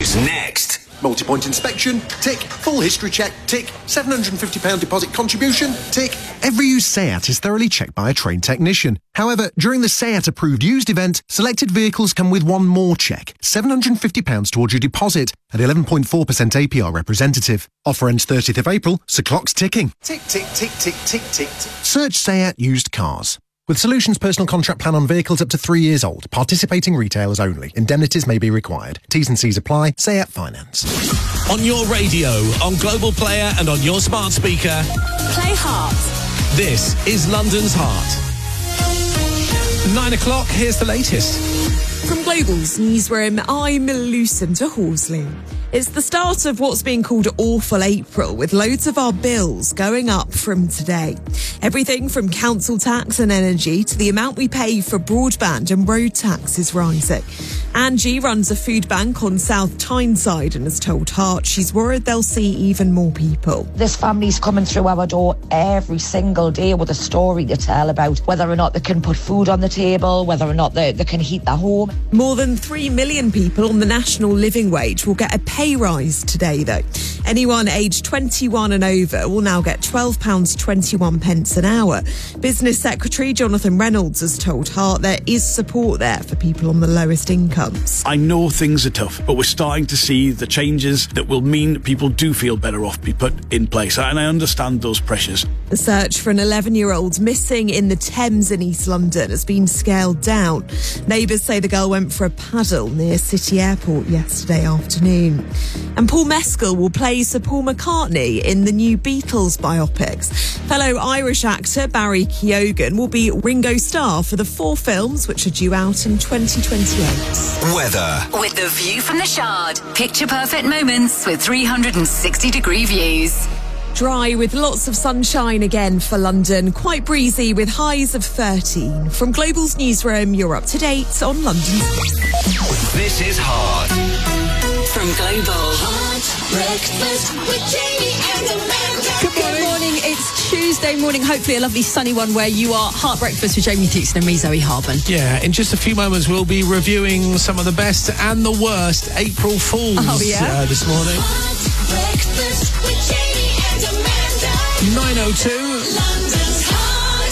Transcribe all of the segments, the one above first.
What's next? Multi-point inspection, tick. Full history check, tick. £750 deposit contribution, tick. Every used Seat is thoroughly checked by a trained technician. However, during the Seat approved used event, selected vehicles come with one more check. £750 towards your deposit and 11.4% APR representative. Offer ends 30th of April, so clock's ticking. Tick, tick, tick, tick, tick, tick. Search Seat used cars. With Solutions personal contract plan on vehicles up to 3 years old. Participating retailers only. Indemnities may be required. T's and C's apply. Seat Finance. On your radio, on Global Player and on your smart speaker. Play Heart. This is London's Heart. 9 o'clock, here's the latest. From Global's newsroom, I'm Lucinda Horsley. It's the start of what's being called Awful April, with loads of our bills going up from today. Everything from council tax and energy to the amount we pay for broadband and road tax is rising. Angie runs a food bank on South Tyneside and has told Heart she's worried they'll see even more people. This family's coming through our door every single day with a story to tell about whether or not they can put food on the table, whether or not they can heat their home. More than 3 million people on the national living wage will get a pay rise today, though. Anyone aged 21 and over will now get £12.21 an hour. Business Secretary Jonathan Reynolds has told Heart there is support there for people on the lowest incomes. I know things are tough, but we're starting to see the changes that will mean people do feel better off be put in place, and I understand those pressures. The search for an 11-year-old missing in the Thames in East London has been scaled down. Neighbours say the girl went for a paddle near City Airport yesterday afternoon. And Paul Mescal will play Sir Paul McCartney in the new Beatles biopics. Fellow Irish actor Barry Keoghan will be Ringo Starr for the 4 films which are due out in 2028. Weather. With the view from the Shard. Picture perfect moments with 360-degree views. Dry with lots of sunshine again for London. Quite breezy with highs of 13. From Global's newsroom, you're up to date on London's. This is Hard. From Global. Breakfast with Jamie and Amanda. Good morning. It's Tuesday morning. Hopefully a lovely sunny one where you are. Heart Breakfast with Jamie Dixon and me, Zoe Harben. Yeah, in just a few moments we'll be reviewing some of the best and the worst April Fools this morning. Breakfast with Jamie and Amanda. 9:02. London's Heart.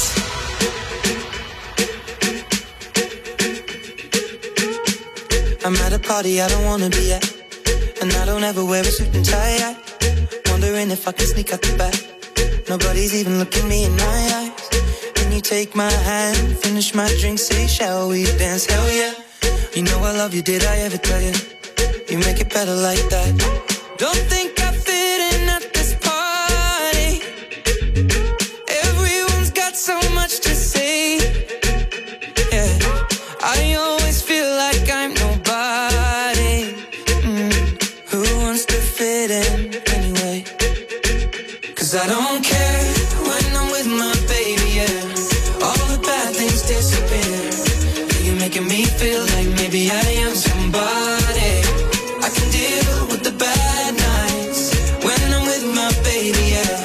I'm at a party I don't wanna be at, and I don't ever wear a suit and tie. Wondering if I can sneak out the back. Nobody's even looking me in my eyes. Then you take my hand, finish my drink, say, shall we dance? Hell yeah. You know I love you, did I ever tell you? You make it better like that. Don't think I fit in at this party. Everyone's got so much to say. Yeah, I always feel like I'm nobody. Who wants to fit in anyway? 'Cause I don't care when I'm with my baby, yeah. All the bad things disappear. You're making me feel like maybe I am somebody. I can deal with the bad nights when I'm with my baby, yeah.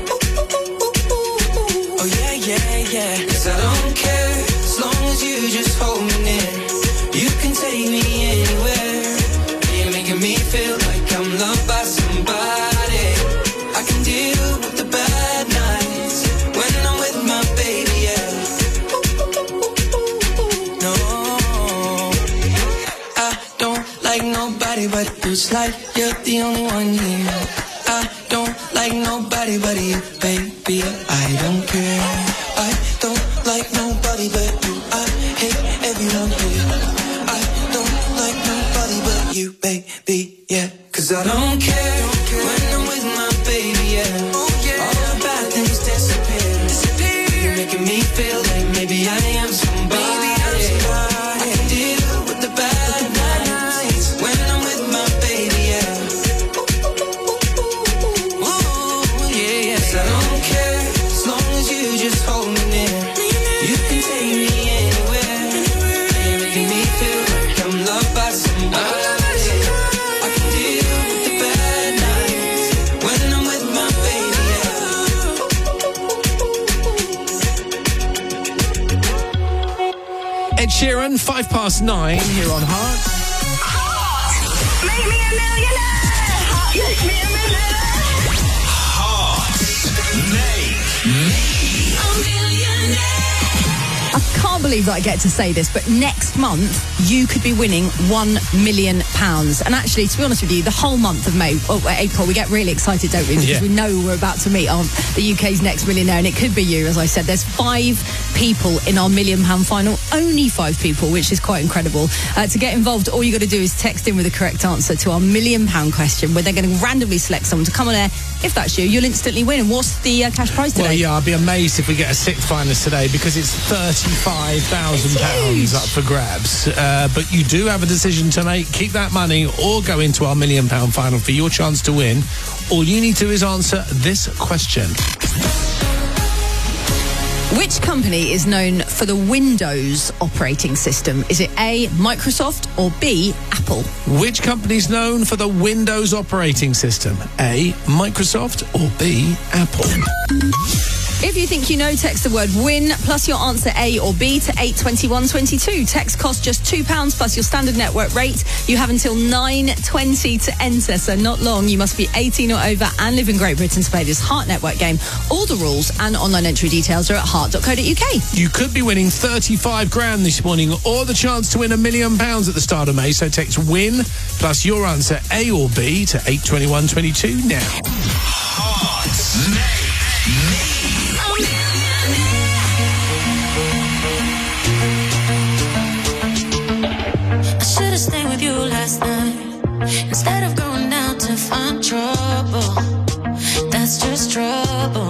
Oh yeah, yeah, yeah. 'Cause I don't care as long as you just hold me near. You can take me anywhere. You're making me feel like I'm loved by somebody. I can deal with the bad nights when I'm with my baby, yeah. No, I don't like nobody but you. It's like you're the only one here. I don't like nobody but you, baby. I don't care. I don't like nobody but you. I hate everyone here. I don't like nobody but you, baby, yeah. 'Cause I don't care when I'm with my baby, yeah. All the bad things disappear. You're making me feel like maybe I am somebody. I can deal with the bad nights when I'm with my baby, yeah. Ooh, yeah, yeah. 'Cause I don't care as long as you just hold me near. You can take me anywhere. You're making me feel like I'm loved by somebody. I can deal with the bad nights when I'm with my baby, Ed Sheeran, 9:05 here on Heart. Make Make me a millionaire. Heart, make me a millionaire. Heart, make me A millionaire. I can't believe that I get to say this, but next month you could be winning £1 million. And actually, to be honest with you, the whole month of April, we get really excited, don't we? Because we know we're about to meet the UK's next millionaire, and it could be you, as I said. There's 5 people in our £1 million final, only 5 people, which is quite incredible. To get involved, all you got to do is text in with the correct answer to our £1 million question, where they're going to randomly select someone to come on air. If that's you, you'll instantly win. And what's the cash prize today? Well, yeah, I'd be amazed if we get a 6th finalist today, because it's £35,000 up for grabs. But you do have a decision to make. Keep that money or go into our £1 million final for your chance to win. All you need to do is answer this question. Which company is known for the Windows operating system? Is it A, Microsoft, or B, Apple? Which company is known for the Windows operating system? A, Microsoft, or B, Apple? If you think you know, text the word WIN plus your answer A or B to 82122. Text costs just £2 plus your standard network rate. You have until 9:20 to enter, so not long. You must be 18 or over and live in Great Britain to play this Heart Network game. All the rules and online entry details are at heart.co.uk. You could be winning 35 grand this morning, or the chance to win £1 million at the start of May. So text WIN plus your answer A or B to 82122 now. Heart, make me I should've stayed with you last night instead of going down to find trouble. That's just trouble.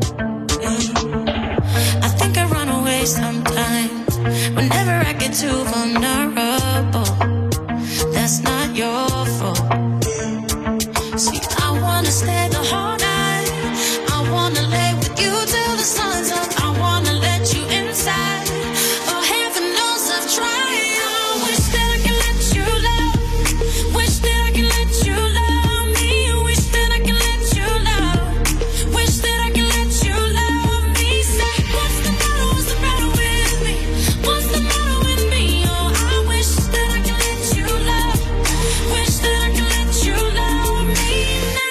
I think I run away sometimes whenever I get too vulnerable. That's not your fault. See, I wanna stay the whole night. I wanna lay with you till the sun's up. I wanna let you inside. Oh, heaven knows I've tried. I wish that I could let you love. Wish that I could let you love me. Wish that I could let you love. Wish that I could let you love me. Say, what's the matter? What's the matter with me? What's the matter with me? Oh, I wish that I could let you love. Wish that I could let you love me now.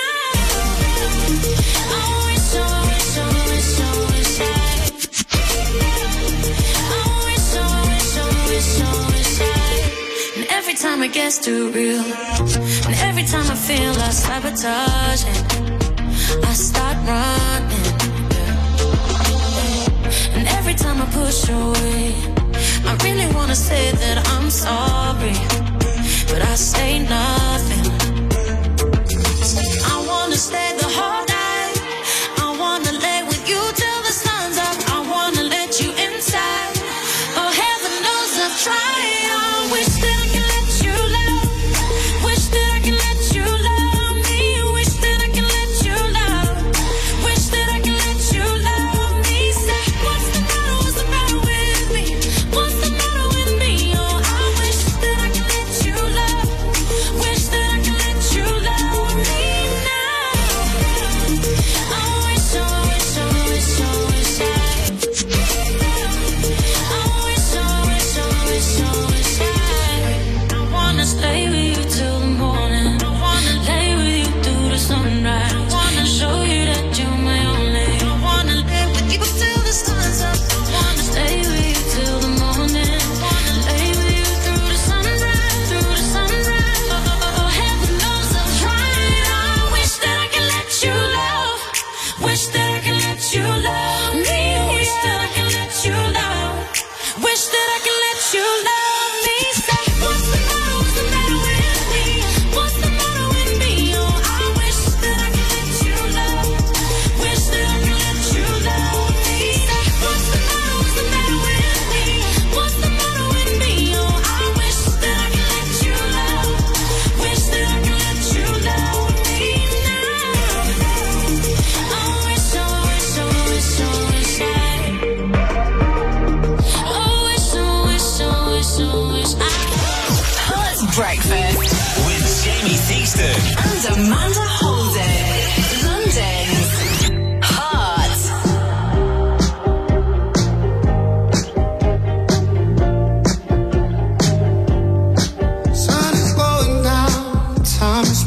I wish, I wish, I wish, I wish I wish, I wish, I wish, I wish I. And every time it gets too real, and every time I feel I sabotage it, I start running. And every time I push away, I really wanna say that I'm sorry, but I say nothing. I wanna stay the whole night. I wanna lay with you till the sun's up. I wanna let you inside. Oh, heaven knows I've tried. I wish that I could let you love. Wish that I could let you love me. Wish that I could let you love. Wish that I could let you love me. Say, what's the matter? What's the matter with me? What's the matter with me? Oh, I wish that I could let you love. Wish that I could let you love me now. I wish, I wish, I wish, I wish I. I wish, I wish, I wish, I wish I. I wanna stay with you till the morning. I wanna lay with you through the sunrise. I wanna show you that you're my only. I wanna lay with you till the sun's up. I wanna stay with you till the morning. I wanna lay with you through the sunrise, through the sunrise. Oh, heaven knows I've tried. I wish that I could let you love. Wish that I could let you love me. Wish that I could let you love. Wish that I could let you love me. Say, what's the matter? What's the matter with me? What's the matter with me? Oh, I wish that I could let you love. Wish that I could let you love me. Say, what's the matter? What's the matter with me? What's the matter with me? Oh, I wish that I could let you love. Wish that I could let you love me now. I wish, I wish, I wish, I wish I. Heart Breakfast with Jamie Theakston and Amanda Holden. London's Heart. Sun is going down,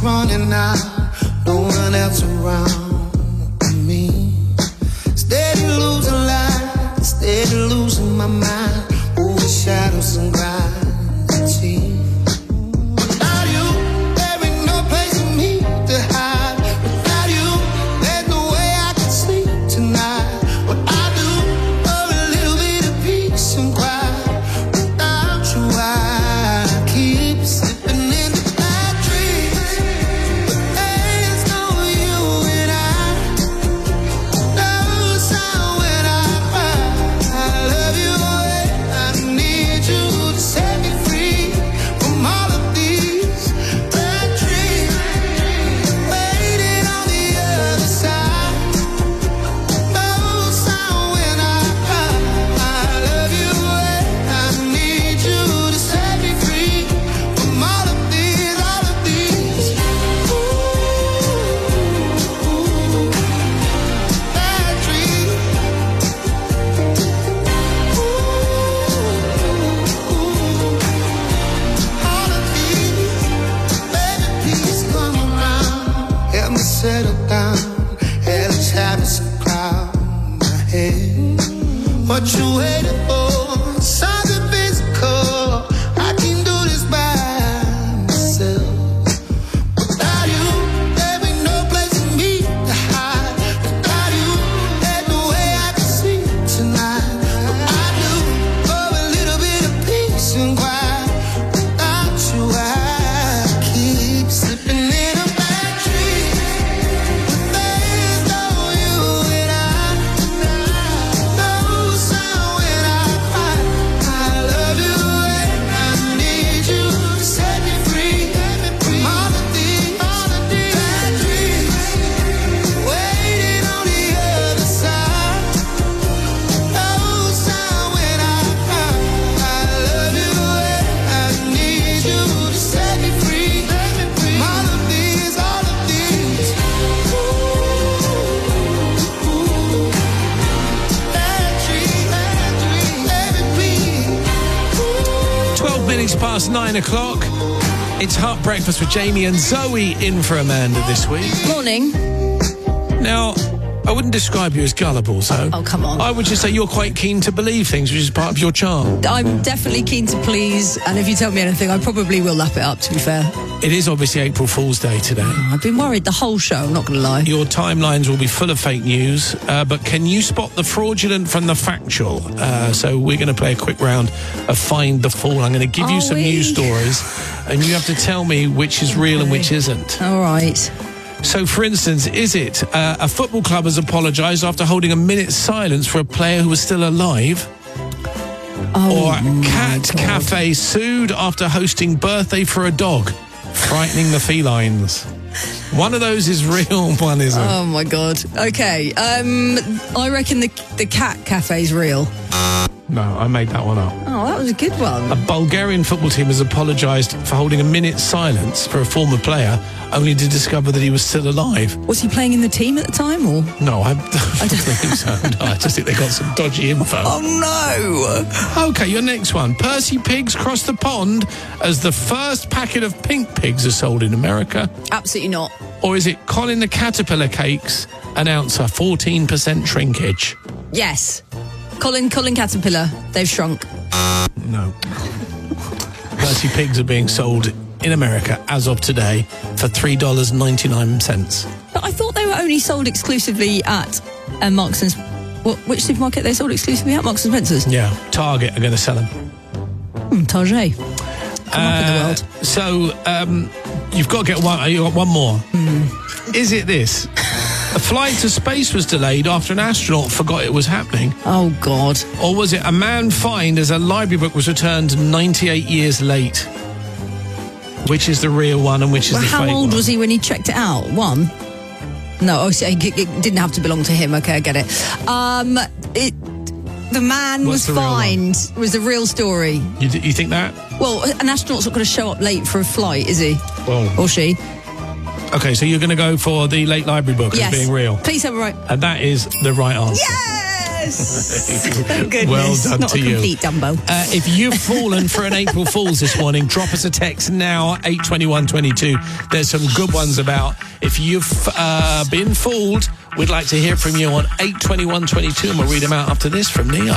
running out, no one else around me. Steady losing life, steady losing my mind, over shadows and gravity. Without you, there ain't no place for me to hide. Without you, there's no way I can sleep tonight. What I do for a little bit of peace and quiet. Without you, I keep slipping into bad dreams. But there's no you and I. No sound when I cry. I love you and I need you to set me free from all of these bad dreams. Waiting on the other side. No sound when I cry. I love you and I need you to set me free from all of these bad dreams. All of these, baby, please come around. Help me settle down. Hellish habits crowd my head. What you waiting for? Something physical. I can do this by myself. Without you, there ain't no place for me to hide. Without you, there's no way I can sleep tonight. What I do for a little bit of peace and quiet. Without you, I keep slipping in a bad dream. There's no you and I. No sound when I cry. I love you and I need you to set me free from all of these bad dreams. Waiting on the other side. No sound when I cry. I love you and I need you to set me free from all of these bad dreams. 12 minutes past 9 o'clock. It's Heart Breakfast with Jamie and Zoe in for Amanda this week. Morning. Now, I wouldn't describe you as gullible, so... Oh, come on. I would just say you're quite keen to believe things, which is part of your charm. I'm definitely keen to please, and if you tell me anything, I probably will lap it up, to be fair. It is obviously April Fool's Day today. I've been worried the whole show, I'm not going to lie. Your timelines will be full of fake news, but can you spot the fraudulent from the factual? So we're going to play a quick round of Find the Fool. I'm going to give you some news stories, and you have to tell me which is real and which isn't. All right. So, for instance, is it a football club has apologised after holding a minute's silence for a player who was still alive? Or Cat Cafe sued after hosting birthday for a dog, frightening the felines? One of those is real, one isn't. Oh, my God. Okay. I reckon the Cat Cafe's real. No, I made that one up. Oh, that was a good one. A Bulgarian football team has apologised for holding a minute's silence for a former player, only to discover that he was still alive. Was he playing in the team at the time, or? No, I don't think so. No, I just think they got some dodgy info. Oh, no! Okay, your next one. Percy Pigs crossed the pond as the first packet of pink pigs are sold in America. Absolutely not. Or is it Colin the Caterpillar cakes announce a 14% shrinkage? Yes. Colin Caterpillar, they've shrunk. No. Percy Pigs are being sold in America as of today for $3.99. But I thought they were only sold exclusively at Marks and... Which supermarket they sold exclusively at? Marks and Spencer's? Yeah, Target are going to sell them. Target. Come up in the world. So, you've got to get one. You got one more. Is it this? A flight to space was delayed after an astronaut forgot it was happening. Oh, God. Or was it a man fined as a library book was returned 98 years late? Which is the real one and which is the fake one? How old was he when he checked it out? One? No, so it didn't have to belong to him. Okay, I get it. The man was fined. Was the real story. You think that? Well, an astronaut's not going to show up late for a flight, is he? Well, or she? Okay, so you're going to go for the late library book as being real. Please have it right. And that is the right answer. Yes! Yes. Goodness. Well done Not to a you. complete Dumbo. If you've fallen for an April Fool's this morning, drop us a text now, 82122. There's some good ones about. If you've been fooled, we'd like to hear from you on 82122, and we'll read them out after this from Neo.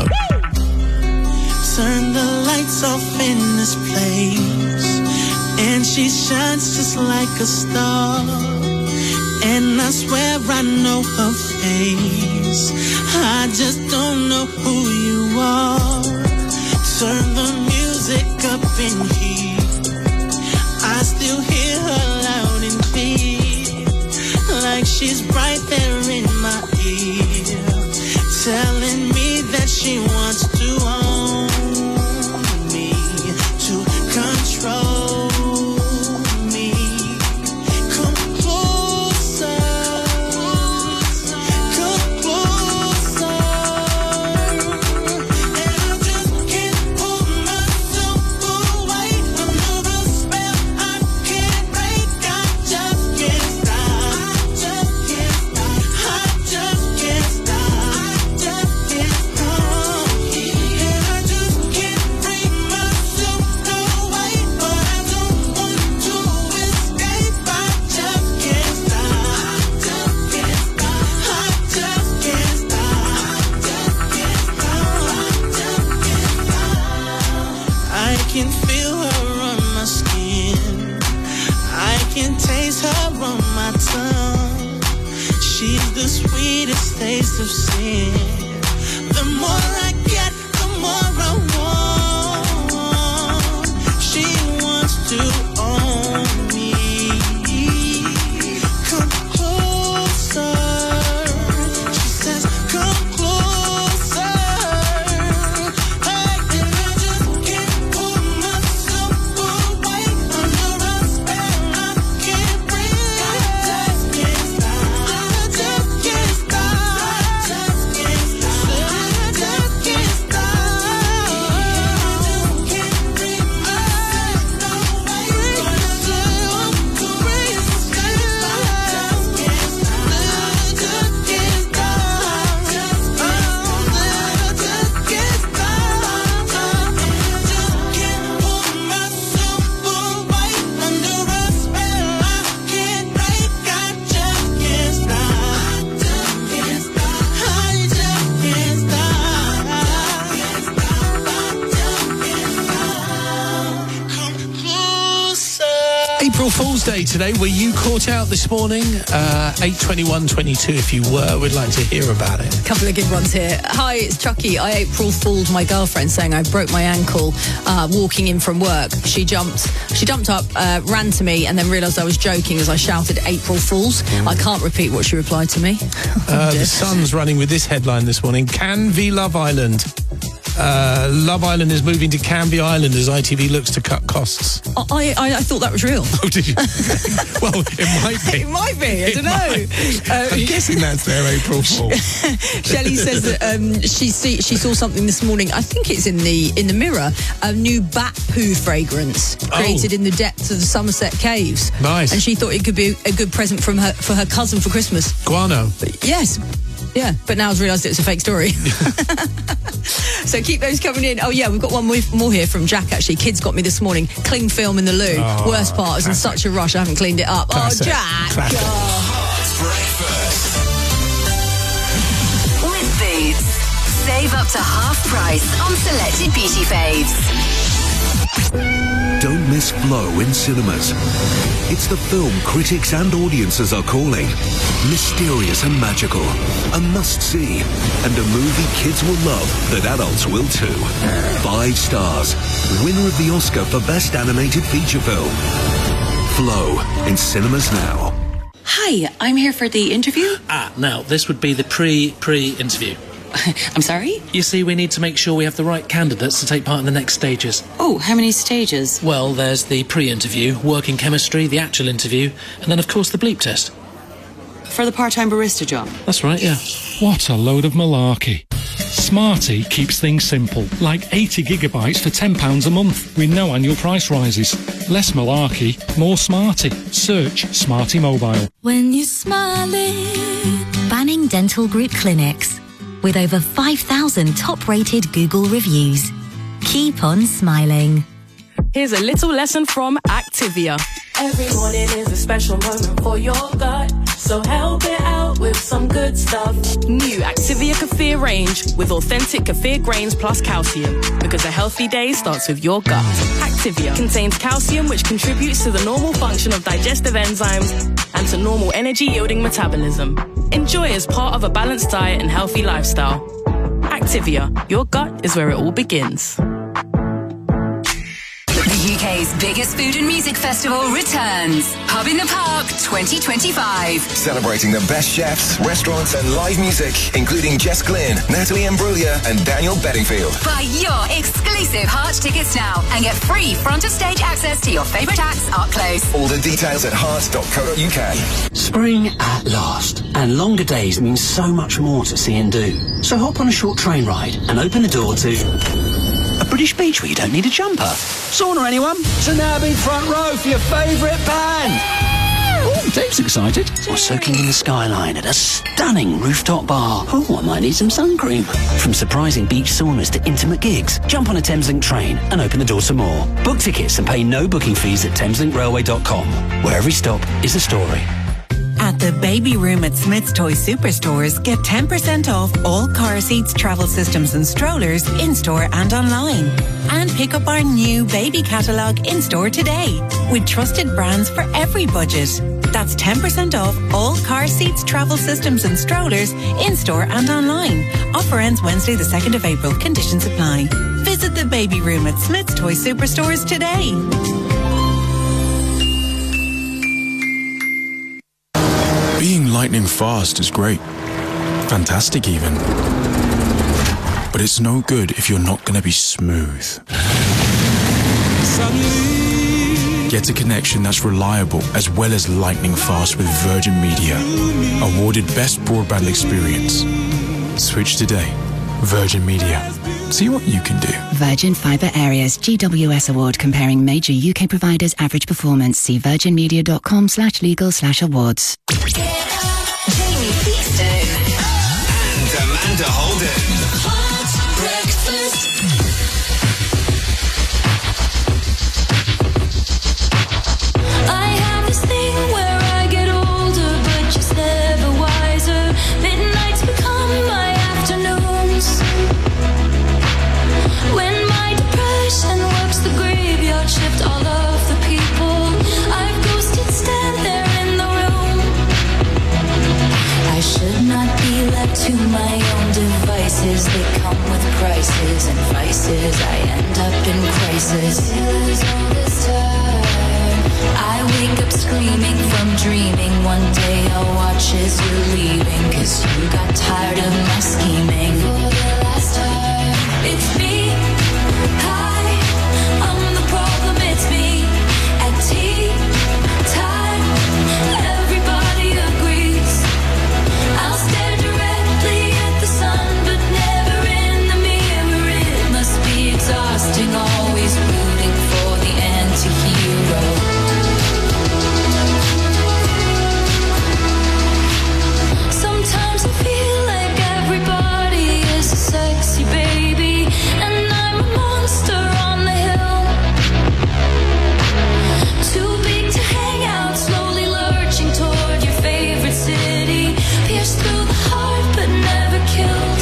Turn the lights off in this place, and she shines just like a star. And I swear I know her face, I just don't know who you are. Turn the music up in here, I still hear her loud and clear, like she's right there in my ear, telling me that she wants to own me, to control me. Come closer, come closer, and I just can't pull myself away under the spell I can't break. I just can't stop, I just can't stop, I just can't stop, I just can't stop, and I just can't bring myself away, but I don't want to escape. I just can't stop, I just can't stop, I just can't stop, I just can't stop, I can feel her on my skin, I can taste her on my tongue. She's the sweetest taste of sin. The more I get, the more I want. She wants to own me. Come closer. She says, come closer. Hey, and I just can't pull myself away under a spell I can't break. I just can't stop, I just can't stop, I just can't stop, I just can't stop, I just can't bring myself away, but I still want to escape. I just can't stop, I just can't stop, I just can't pull myself away under a spell I can't break. I just can't stop, I just can't stop, I just can't stop, come closer. April Fool's Day today. Were you caught out this morning? 82122. If you were, we'd like to hear about it. Couple of good ones here. Hi, it's Chucky. I April fooled my girlfriend saying I broke my ankle walking in from work. She jumped up, ran to me, and then realised I was joking as I shouted April Fools. I can't repeat what she replied to me. The Sun's running with this headline this morning. Can v Love Island. Love Island is moving to Canvey Island as ITV looks to cut costs. I thought that was real. Oh, did you? Well, it might be. It might be. I don't know. I'm guessing that's their April Fool. Shelley says that she saw something this morning. I think it's in the Mirror. A new bat poo fragrance created in the depths of the Somerset Caves. Nice. And she thought it could be a good present for her cousin for Christmas. Guano. Yes. Yeah, but now I've realised it's a fake story. So keep those coming in. Oh, yeah, we've got one more here from Jack, actually. Kids got me this morning. Cling film in the loo. Worst part, I was in such a rush, I haven't cleaned it up. Classic. Oh, Jack. Classic. Breakfast. With Boots. Save up to half price on selected beauty faves. Don't miss Flow in cinemas. It's the film critics and audiences are calling mysterious and magical, a must-see, and a movie kids will love that adults will too. 5 stars, winner of the Oscar for Best Animated Feature Film. Flow in cinemas now. Hi, I'm here for the interview. Now, this would be the pre-interview. I'm sorry? You see, we need to make sure we have the right candidates to take part in the next stages. Oh, how many stages? Well, there's the pre-interview, working chemistry, the actual interview, and then, of course, the bleep test. For the part-time barista job? That's right, yeah. What a load of malarkey. Smarty keeps things simple, like 80 gigabytes for £10 a month, with no annual price rises. Less malarkey, more Smarty. Search Smarty Mobile. When you're smiling. Banning Dental Group Clinics. with over 5,000 top-rated Google reviews. Keep on smiling. Here's a little lesson from Activia. Every morning is a special moment for your gut, so help it out with some good stuff. New Activia Kefir range with authentic kefir grains plus calcium, because a healthy day starts with your gut. Activia contains calcium, which contributes to the normal function of digestive enzymes and to normal energy-yielding metabolism. Enjoy as part of a balanced diet and healthy lifestyle. Activia, your gut is where it all begins. The UK's biggest food and music festival returns. Pub in the Park 2025. Celebrating the best chefs, restaurants and live music, including Jess Glynn, Natalie Imbruglia and Daniel Bedingfield. Buy your exclusive Heart tickets now and get free front-of-stage access to your favourite acts up close. All the details at heart.co.uk. Spring at last, and longer days mean so much more to see and do. So hop on a short train ride and open the door to a British beach where you don't need a jumper. Sauna, anyone? So now be front row for your favourite band. Oh, Dave's excited. Or soaking in the skyline at a stunning rooftop bar. Oh, I might need some sun cream. From surprising beach saunas to intimate gigs, jump on a Thameslink train and open the door to more. Book tickets and pay no booking fees at thameslinkrailway.com, where every stop is a story. At the Baby Room at Smith's Toy Superstores, get 10% off all car seats, travel systems and strollers in-store and online. And pick up our new baby catalogue in-store today, with trusted brands for every budget. That's 10% off all car seats, travel systems and strollers in-store and online. Offer ends Wednesday the 2nd of April. Conditions apply. Visit the Baby Room at Smith's Toy Superstores today. Being lightning fast is great. Fantastic even. But it's no good if you're not going to be smooth. Get a connection that's reliable as well as lightning fast with Virgin Media. Awarded Best Broadband Experience. Switch today. Virgin Media. See what you can do. Virgin Fibre Areas GWS Award comparing major UK providers' average performance. See virginmedia.com/legal/awards. Jamie Theakston and Amanda Holden. Hot breakfast. I have this thing where I get older, but just never wiser. Midnights become my afternoons. When my depression works the graveyard shift, all of the people I've ghosted stand there in the room. I should not be left to my own devices. They come with prices and vices. I end up in crisis. All this time I wake up screaming from dreaming. One day I'll watch as you're leaving, 'cause you got tired of my scheming. For the last time, it's me. Hi, I'm the problem, it's me. At tea time, everybody agrees. I'll stare directly at the sun, but never in the mirror. It must be exhausting, always rooting for the anti-hero. Sometimes I feel like everybody is a sexy baby, and I'm a monster on the hill. Too big to hang out, slowly lurching toward your favorite city. Pierced through the heart, but never killed.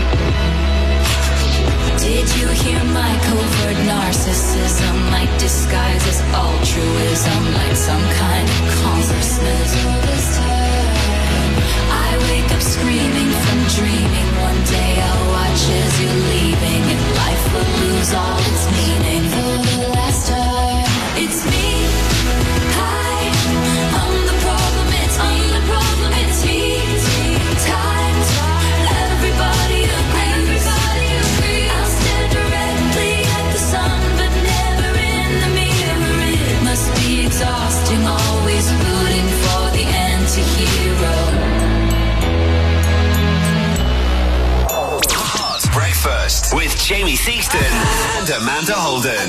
Did you hear my covert narcissism? My disguise is altruism, like some kind of consciousness. All this time I wake up screaming from dreaming. One day I'll watch as you're leaving, and life will lose all its meaning. For the last time, it's me. Hi, I'm the problem, it's me. The problem, it's me. Times, everybody agrees. I'll stare directly at the sun, but never in the mirror. It must be exhausting, always rooting for the anti-hero. Hot Breakfast with Jamie Theakston and Amanda Holden.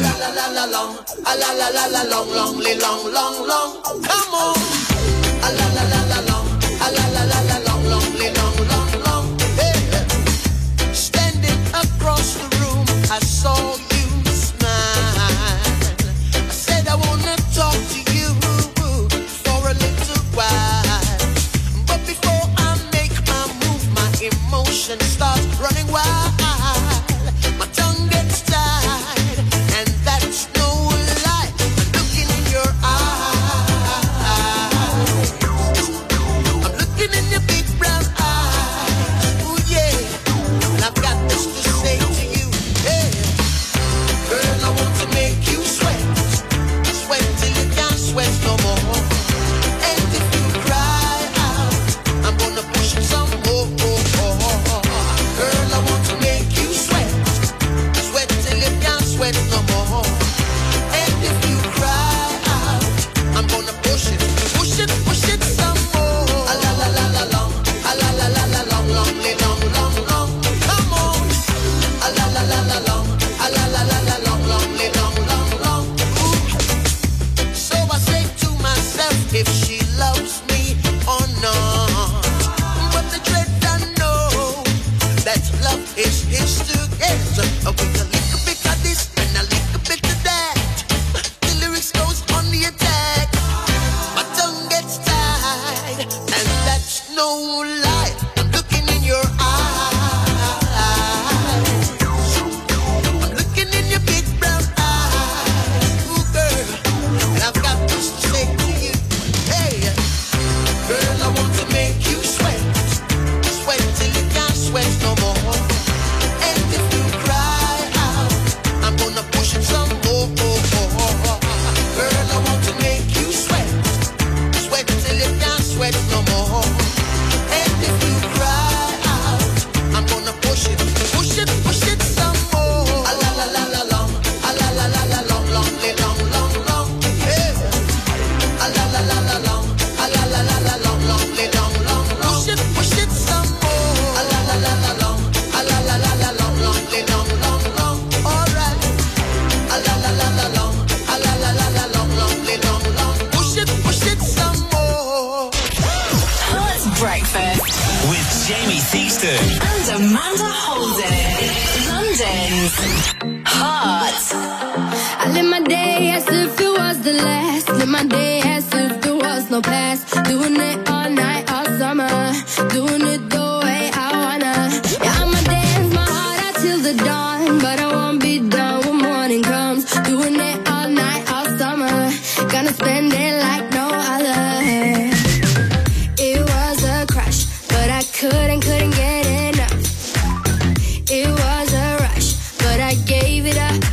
Come on. A la la la la long, a la la la la long, long, long, long, long. Hey. no lie. I'm looking in your eyes. I'm looking in your big brown eyes. Ooh, girl, and I've got to say to you, hey, girl, I want to make you sweat. Sweat till you can't sweat no more. And if you cry out, I'm gonna push it some more. Girl, I want to make you sweat. Sweat till you can't sweat no more. And if you cry out, I'm gonna push it some more. A la la la la long, a la la la la long, long, long, long, long. Yeah. A la la la la long, a la la la la long, long, long, long, long. Push it some more. A la la la la long, a la la la la long, long, long, long, long. All right. A la la la la long, a la la la la long, long, long, long. Push it some more. Hot breakfast With Jamie Theakston. and Amanda Holden. London's Hot. I live my day as if it was the last. Live my day as if there was no past. Doing it all night, all summer. Doing it the way I wanna. Yeah, I'ma dance my heart out till the dawn. But I won't be done when morning comes. Doing it all night, all summer. Gonna spend it like no other. It was a crush, but I couldn't get enough. It was a rush, but I gave it up.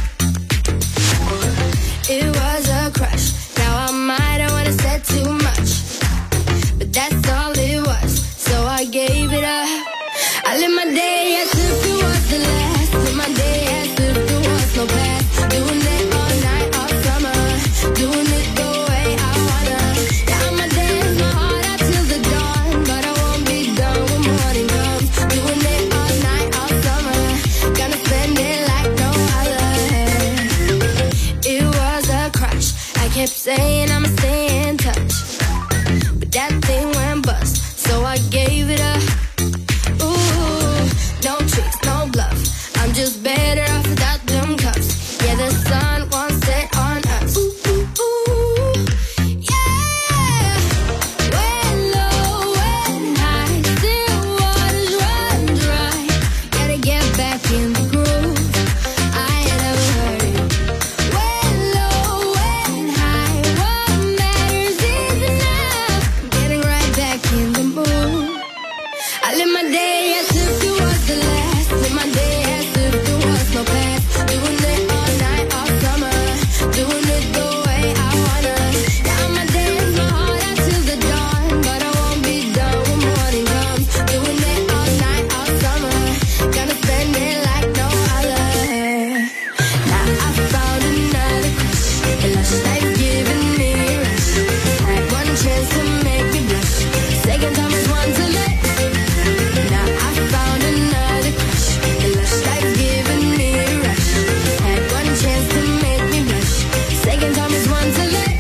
It was a crush. Now I might have wanna said too much, but that's all it was. So I gave it up. I live my day as if it was the last. Live my day as if there was no past. Doing it all night, all summer. Doing it the way I wanna. Yeah, I'ma dance my heart out till the dawn, but I won't be done when morning comes. Doing it all night, all summer. Gonna spend it like no other. It was a crush. I kept saying I'ma stay in touch, but that thing went bust. So I gave it up. Ooh, no tricks, no bluff. I'm just better off without them cuffs. Yeah, the sun won't set on us. Ooh, ooh, ooh. Yeah. When low, when high, still waters run dry. Gotta get back in the groove. I ain't never heard it. When low, when high, what matters is enough. Getting right back in the mood. I live my day as if it was the last. Live my day as if there was no past. Doing it all night, all summer. Doing it the way I wanna. Yeah, I'ma dance my heart out till the dawn, but I won't be done when morning comes. Doing it all night, all summer. Gonna spend it like no other. Now I found another crush. A lush life giving me a rush. Had one chance to make me blush. Second time is one to let. Now I found another crush. A lush life giving me a rush. Had one chance to make me blush. Second time is one to let.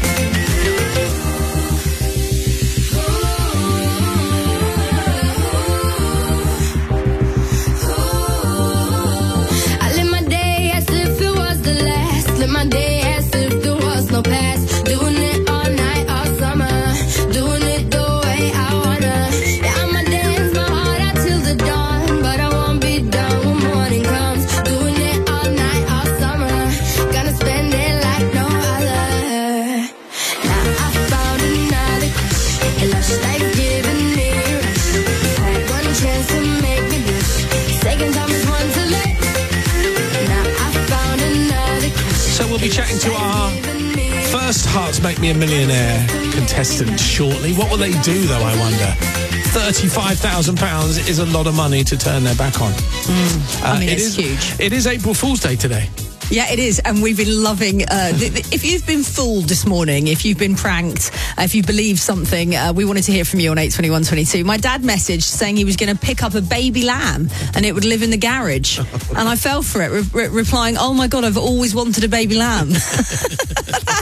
I live my day as if it was the last. Live my day as if there was no past. Doing it all night, all summer. Doing it the way I wanna. Yeah, I'ma dance my heart out till the dawn, but I won't be done when morning comes. Doing it all night, all summer. Gonna spend it like no other. Now I found another crush. A lush life giving me a rush. Had one chance to make me blush. Second time is one to let. Now I found another crush. So we'll be chatting to our first Hearts Make Me a Millionaire contestant shortly. What will they do, though, I wonder? £35,000 is a lot of money to turn their back on. I mean, it's huge. It is April Fool's Day today. Yeah, it is. And we've been loving... if you've been fooled this morning, if you've been pranked, if you believe something, we wanted to hear from you on 82122. My dad messaged saying he was going to pick up a baby lamb and it would live in the garage. And I fell for it, replying, oh my God, I've always wanted a baby lamb. That's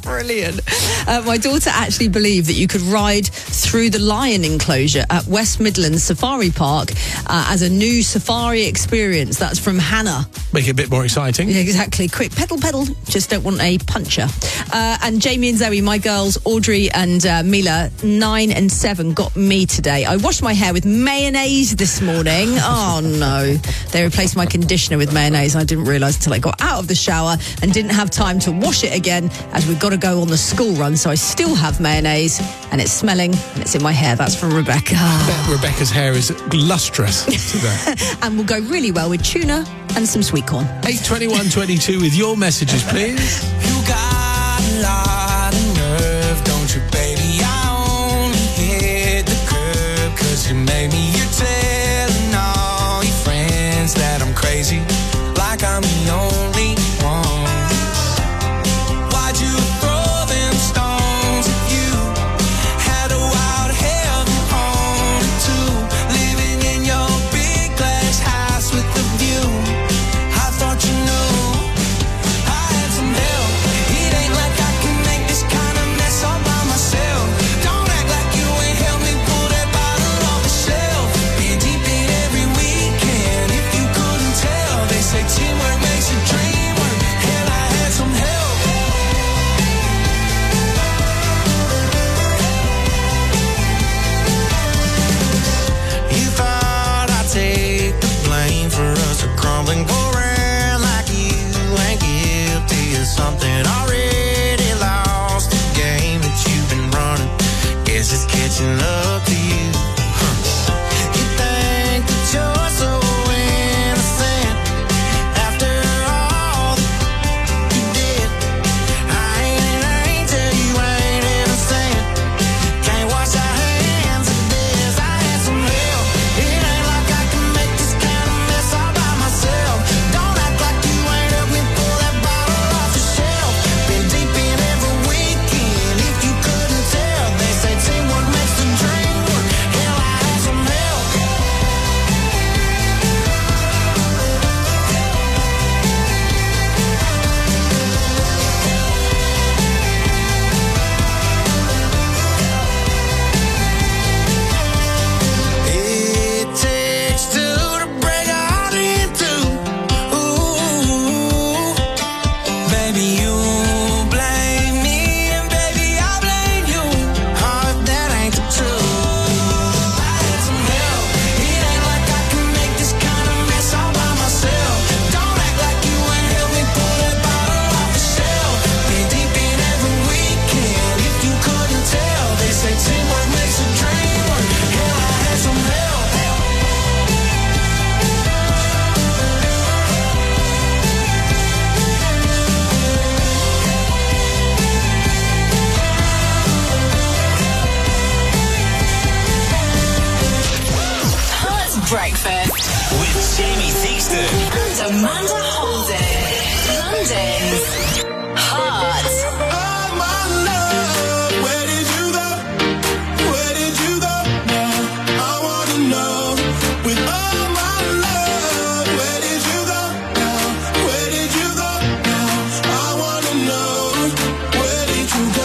Brilliant. My daughter actually believed that you could ride through the lion enclosure at West Midlands Safari Park as a new safari experience. That's from Hannah. Make it a bit more exciting. Yeah, exactly. Quick, pedal. Just don't want a puncher. And Jamie and Zoe, my girls, Audrey and Mila, 9 and 7, got me today. I washed my hair with mayonnaise this morning. Oh, no. They replaced my conditioner with mayonnaise. I didn't realise until I got out of the shower and didn't have time to wash it again as we've got to go on the school run. So I still have mayonnaise and it's smelling and it's in my hair. That's from Rebecca. I bet Rebecca's hair is lustrous today. And will go really well with tuna and some sweet corn. 82122 with your messages, please. You got a lot of nerve, don't you, baby? I only hit the curb 'cause you made me. You're telling all your friends that I'm crazy, like I'm the only one. Why'd you throw them stones if you had a wild heaven on it too? Living in your big glass house with the view. I thought you knew I had some help. It ain't like I can make this kind of mess all by myself. Don't act like you ain't helped me pull that bottle off the shelf. Been deep in every weekend. If you couldn't tell, they say teamwork makes a dream work. Hell, I had some help. You thought I'd take the blame for us crumbling, go around like you ain't guilty of something. Already lost the game that you've been running. Guess it's catching up to you. You think that you're so innocent after all that you did. I ain't tell you I ain't innocent. Can't wash our hands of this. I had some help. It ain't like I can make this kind of mess all by myself. Don't act like you ain't helped me pull that bottle off the shelf. Been deep in every weekend. If you couldn't tell, they say teamwork makes the dream work. Hell, I had some help. It takes two to break a heart in two. Ooh, baby, you blame me, and baby, I blame you. Heart, that ain't the truth. I had some help. It ain't like I can make this kind of mess all by myself. Don't act like you ain't helped me pull that bottle off the shelf. Been deep in every weekend. If you couldn't tell, they say teamwork makes a dream work. Hell, I had some help. Hearts Breakfast With Jamie Theakston. and Amanda Holden. London's Hearts. Oh, my love, where did you go? Where did you go now? I wanna know. With all my love, where did you go now? Where did you go now? I wanna know. Where did you go?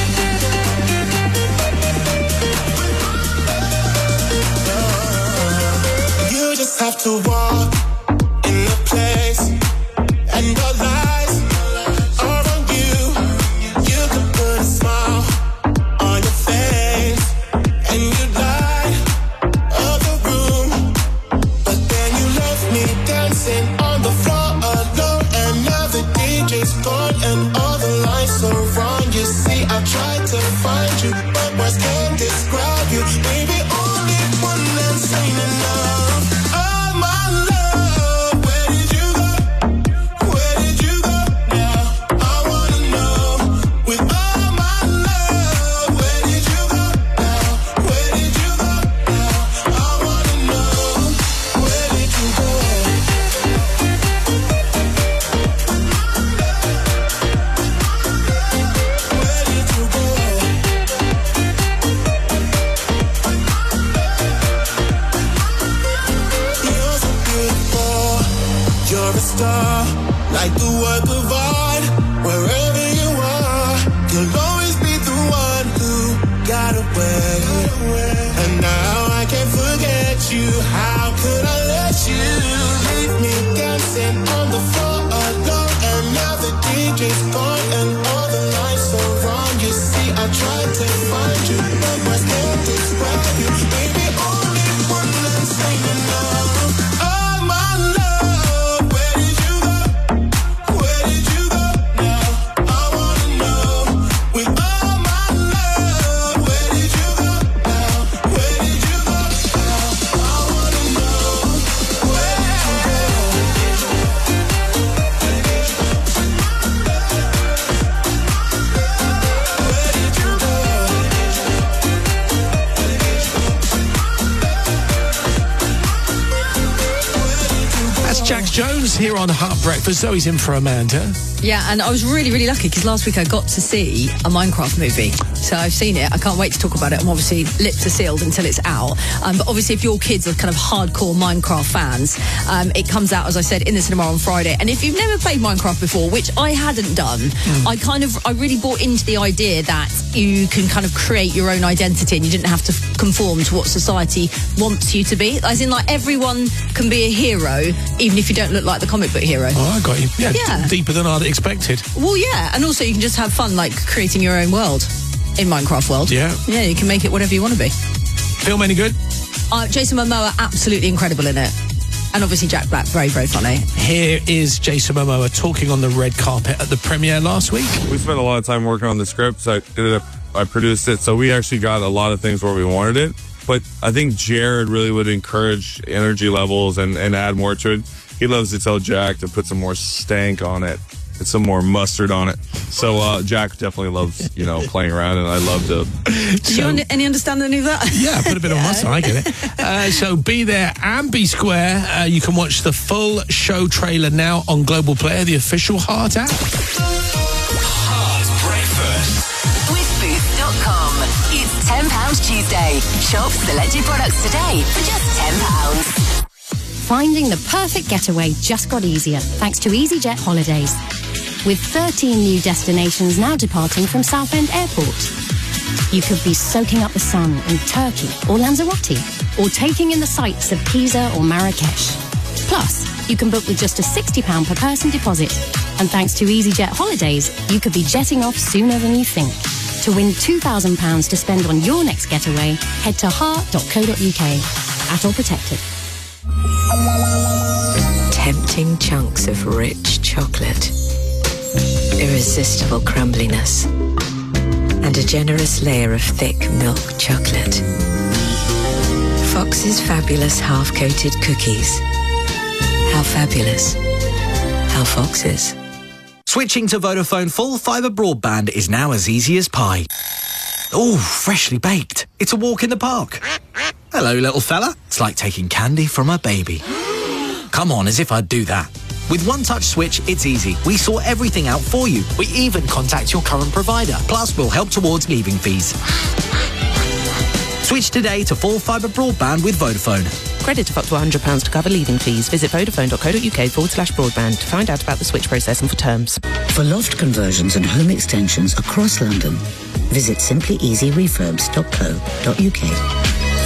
You just have to walk in the place, and your lies are on you. You could put a smile on your face, and you light up the room. But then you left me dancing on the floor alone, and now the DJ's gone, and all the lights are wrong. You see, I tried to find you, but words can't describe you. Baby, only one that's ain't enough. Oh, my love, where did you go? Where did you go now? I wanna know. With all my love, where did you go now? Where did you go now? I wanna know. Where did you go? Where did you go? You're so beautiful. You're a star, like the work of art. Wherever you are, you Jones here on Hot Breakfast. Zoe's in for Amanda. Yeah, and I was really, really lucky because last week I got to see a Minecraft movie. So I've seen it. I can't wait to talk about it. I'm obviously lips are sealed until it's out. But obviously, if your kids are kind of hardcore Minecraft fans, it comes out, as I said, in the cinema on Friday. And if you've never played Minecraft before, which I hadn't done, I really bought into the idea that you can kind of create your own identity and you didn't have to conform to what society wants you to be. As in, like, everyone can be a hero, even if you don't look like the comic book hero. Oh, I got you. Yeah. Deeper than I'd expected. Well, yeah, and also you can just have fun, like, creating your own world in Minecraft world. Yeah. Yeah, you can make it whatever you want to be. Film any good? Jason Momoa, absolutely incredible in it. And obviously Jack Black, very, very funny. Here is Jason Momoa talking on the red carpet at the premiere last week. We spent a lot of time working on the script, so I produced it, so we actually got a lot of things where we wanted it. But I think Jared really would encourage energy levels and add more to it. He loves to tell Jack to put some more stank on it, put some more mustard on it. So Jack definitely loves, playing around, and I love to. Did you any understand any of that? Yeah, put a bit of mustard, I get it. So be there and be square. You can watch the full show trailer now on Global Player, the official Heart app. Hard Breakfast with Booth.com. It's £10 Tuesday. Shop selected products today for just £10. Finding the perfect getaway just got easier thanks to EasyJet Holidays. With 13 new destinations now departing from Southend Airport. You could be soaking up the sun in Turkey or Lanzarote, or taking in the sights of Pisa or Marrakesh. Plus, you can book with just a £60 per person deposit. And thanks to EasyJet Holidays, you could be jetting off sooner than you think. To win £2,000 to spend on your next getaway, head to heart.co.uk. At all protected. Tempting chunks of rich chocolate, irresistible crumbliness, and a generous layer of thick milk chocolate. Fox's fabulous half-coated cookies. How fabulous. How Fox's. Switching to Vodafone full fibre broadband is now as easy as pie. Oh, freshly baked. It's a walk in the park. Hello, little fella. It's like taking candy from a baby. Come on, as if I'd do that. With One Touch Switch, it's easy. We sort everything out for you. We even contact your current provider. Plus, we'll help towards leaving fees. Switch today to full fibre broadband with Vodafone. Credit of up to £100 to cover leaving fees. Visit vodafone.co.uk/broadband to find out about the switch process and for terms. For loft conversions and home extensions across London, visit simplyeasyrefurbs.co.uk.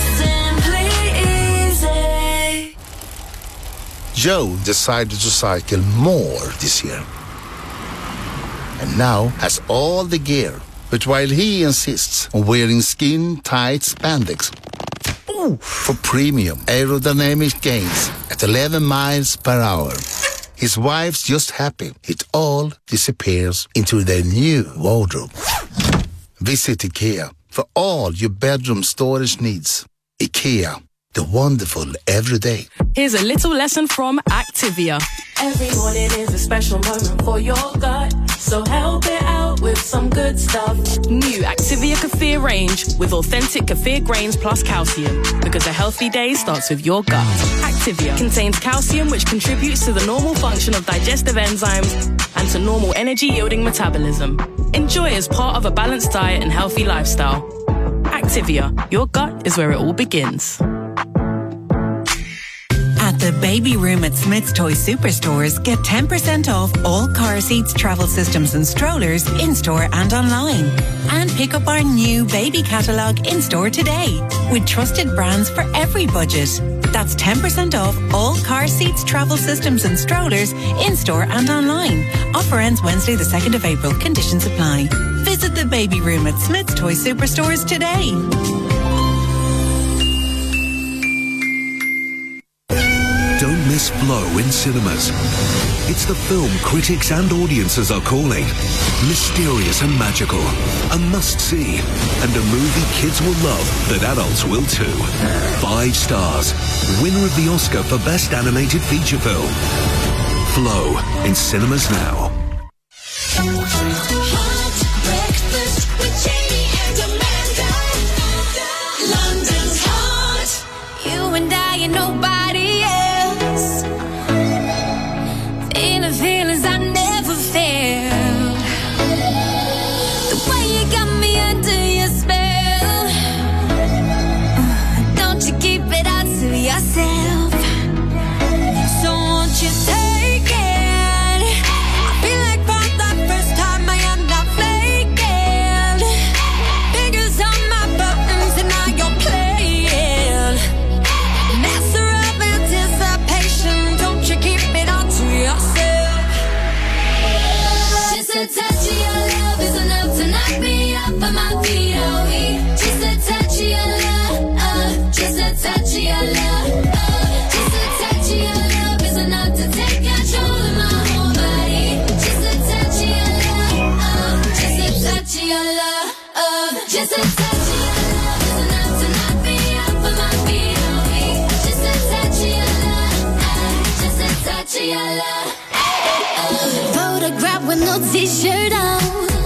Joe decided to cycle more this year. And now has all the gear. But while he insists on wearing skin-tight spandex for premium aerodynamic gains at 11 miles per hour, his wife's just happy it all disappears into their new wardrobe. Visit IKEA for all your bedroom storage needs. IKEA, the wonderful everyday. Here's a little lesson from Activia. Every morning is a special moment for your gut, so help it out with some good stuff. New Activia Kefir range with authentic kefir grains plus calcium, because a healthy day starts with your gut. Activia contains calcium, which contributes to the normal function of digestive enzymes and to normal energy-yielding metabolism. Enjoy as part of a balanced diet and healthy lifestyle. Activia, your gut is where it all begins. At the Baby Room at Smith's Toy Superstores, get 10% off all car seats, travel systems and strollers in-store and online. And pick up our new baby catalogue in-store today with trusted brands for every budget. That's 10% off all car seats, travel systems and strollers in-store and online. Offer ends Wednesday the 2nd of April. Conditions apply. Visit the Baby Room at Smith's Toy Superstores today. Don't miss Flow in cinemas. It's the film critics and audiences are calling mysterious and magical, a must-see, and a movie kids will love that adults will too. 5 stars, winner of the Oscar for Best Animated Feature Film. Flow in cinemas now. London's hot. You and I and nobody else. t-shirt on.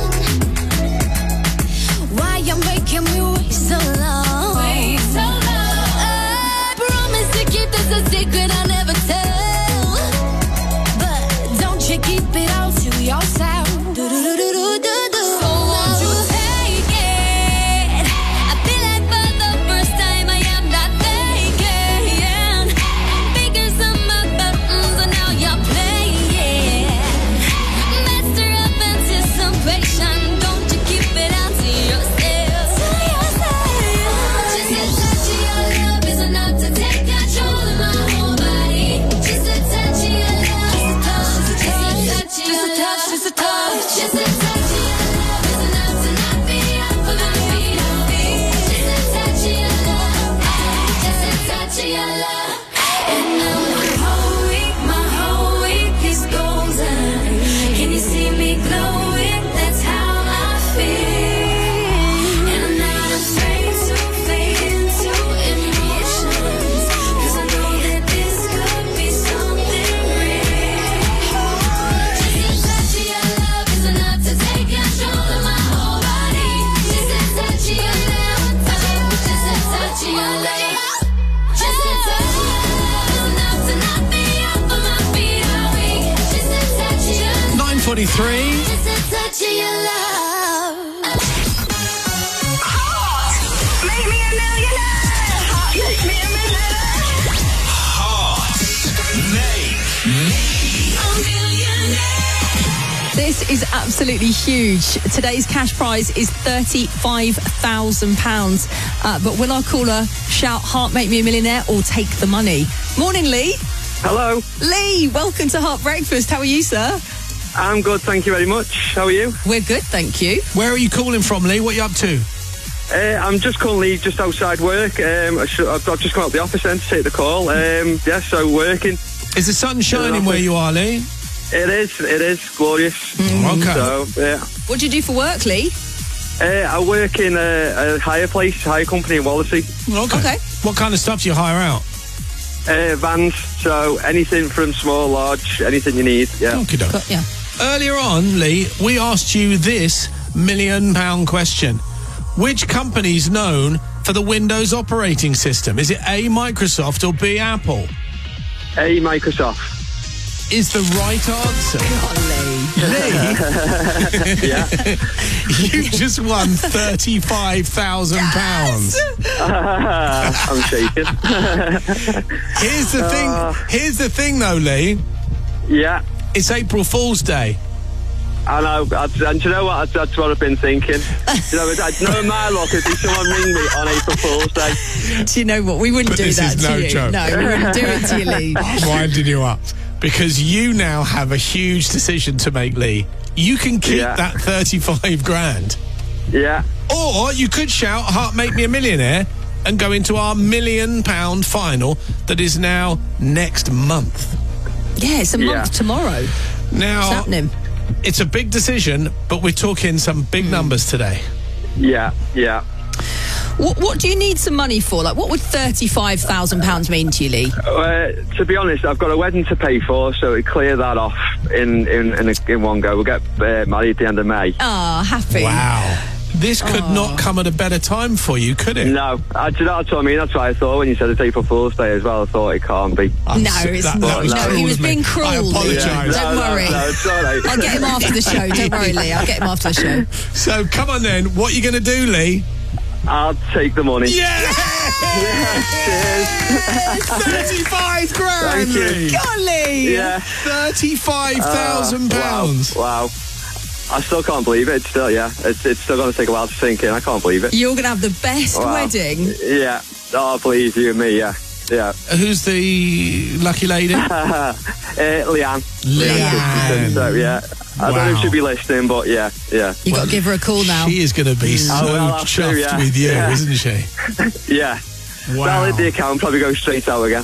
Why you making me wait so long? Wait so long. I promise to keep this a secret I never tell. But don't you keep it all to yourself. Do-do-do-do-do-do. So won't you take it? I feel like for the first time I am not thinking. Fingers on my buttons and now you're playing. Master of anticipation. Don't you keep it all to yourself. Just a touch of your love is enough to take control of my whole body. Just a touch of your love. Just a touch. Just a touch. Just a touch of your love is enough to knock me off of my feet. Just a touch of your love. Just a touch of your love. And now my whole week is golden. Can you see me glowing? That's how I feel. And I'm not afraid to fade into emotions. 'Cause I know that this could be something real. Just a touch of your love is enough to take control of my whole body. Just a touch of your love. Just a touch of your love. Just a touch of your love is enough to knock me off of my feet all week. Just a touch of your love. 9:43. Just a touch of your love. Make me a millionaire. Make me a millionaire. This is absolutely huge. Today's cash prize is £35,000. But will our caller shout "Heart Make Me a Millionaire" or take the money? Morning, Lee. Hello. Lee, welcome to Heart Breakfast. How are you, sir? I'm good, thank you very much. How are you? We're good, thank you. Where are you calling from, Lee? What are you up to? I'm just currently just outside work. I've just come out the office then to take the call. So working. Is the sun shining where you are, Lee? It is glorious. Okay. So, yeah. What do you do for work, Lee? I work in a hire company in Wallasey. Okay. What kind of stuff do you hire out? Vans, so anything from small, large, anything you need, yeah. Okey-doke. Yeah. Earlier on, Lee, we asked you this £1 million question. Which company's known for the Windows operating system? Is it A, Microsoft, or B, Apple? A, Microsoft. Is the right answer. Lee? Yeah. You've just won £35,000. I'm shaking. Here's the thing, though, Lee. Yeah. It's April Fool's Day. I know, and do you know what? That's what I've been thinking. Knowing my luck, it'd be someone ring me on April Fool's Day. Do you know what? We wouldn't do that to you. Joke. No, we wouldn't do it to you, Lee. I'm winding you up. Because you now have a huge decision to make, Lee. You can keep that 35 grand. Yeah. Or you could shout "Heart Make Me a Millionaire" and go into our £1 million final that is now next month. Yeah, it's a month tomorrow. Now, what's happening? It's a big decision, but we're talking some big numbers today. Yeah. What do you need some money for? Like, what would £35,000 mean to you, Lee? To be honest, I've got a wedding to pay for, so it'd clear that off in one go. We'll get married at the end of May. Oh, happy. Wow. This could not come at a better time for you, could it? No. Do you know what I mean? That's what I thought when you said it's April Fool's Day as well. I thought it can't be. He was being cruel. I apologise. Don't worry. No, it's all right. I'll get him after the show. Don't worry, Lee. I'll get him after the show. So, come on then. What are you going to do, Lee? I'll take the money. Yeah! Cheers. 35 grand, Lee. Golly! Yeah. £35,000. Wow. I still can't believe it. It's still going to take a while to sink in. I can't believe it. You're going to have the best wedding. Yeah. Oh, please, you and me, yeah. Who's the lucky lady? Leanne. Leanne. So, yeah. I don't know if she'll be listening, but yeah. You got to give her a call now. She is going to be so chuffed with you, isn't she? Yeah. That'll hit the account, probably go straight out again.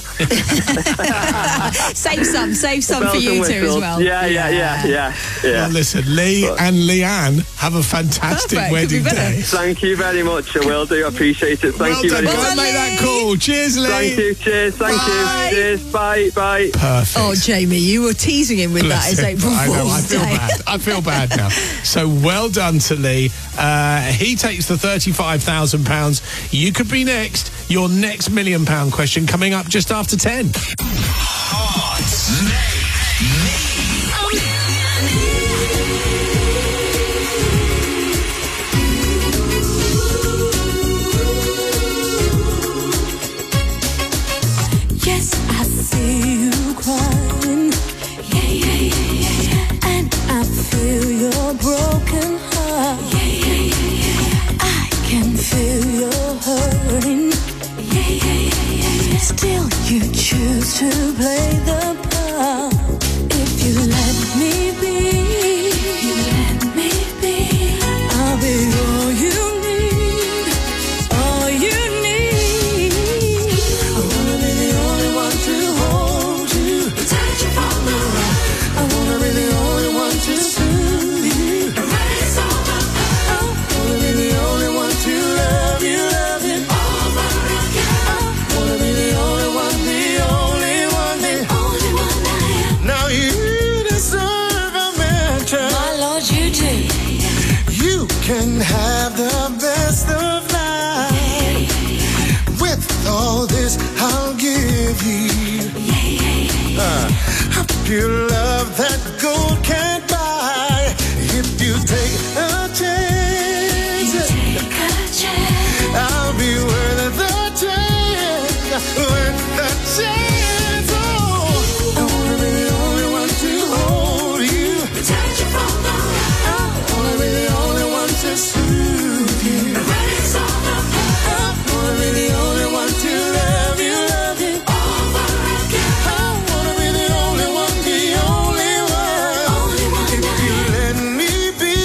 Save some for you too as well. Yeah. Well, listen, Lee and Leanne, have a fantastic wedding day. Thank you very much. I will do. I appreciate it. Thank you very much. Go and make that call. Cheers, Lee. Thank you. Cheers. Thank you. Cheers. Bye. Perfect. Oh, Jamie, you were teasing him with that as April I know. Fool's Day. I feel bad now. So well done to Lee. He takes the £35,000. You could be next. Your next £1 million question coming up just after 10. Yes, I see you crying. Yeah. And I feel your broken heart. Yeah. I can feel your hurting. Yeah. Still, you choose to play the part. If you let me be, I'll be all you need. All you need. I wanna be the only one to hold you, protect you from the rain. I wanna be the only one to soothe you, erase all the pain. I wanna be the only one to love you over again. I wanna be the only one, the only one, the only one I am. Now you deserve a mansion. My Lord, you do. You can have the best of life. With all this, I'll give you a pure love that gold can't buy. If you take a chance, I'll be worth the chance. Worth the chance. Oh, I wanna be the only one to hold you, protect you from the rain. I wanna be the only one to soothe you, erase all the pain. I wanna be the only one to love you over again. I wanna be the only one, the only one. If you let me be,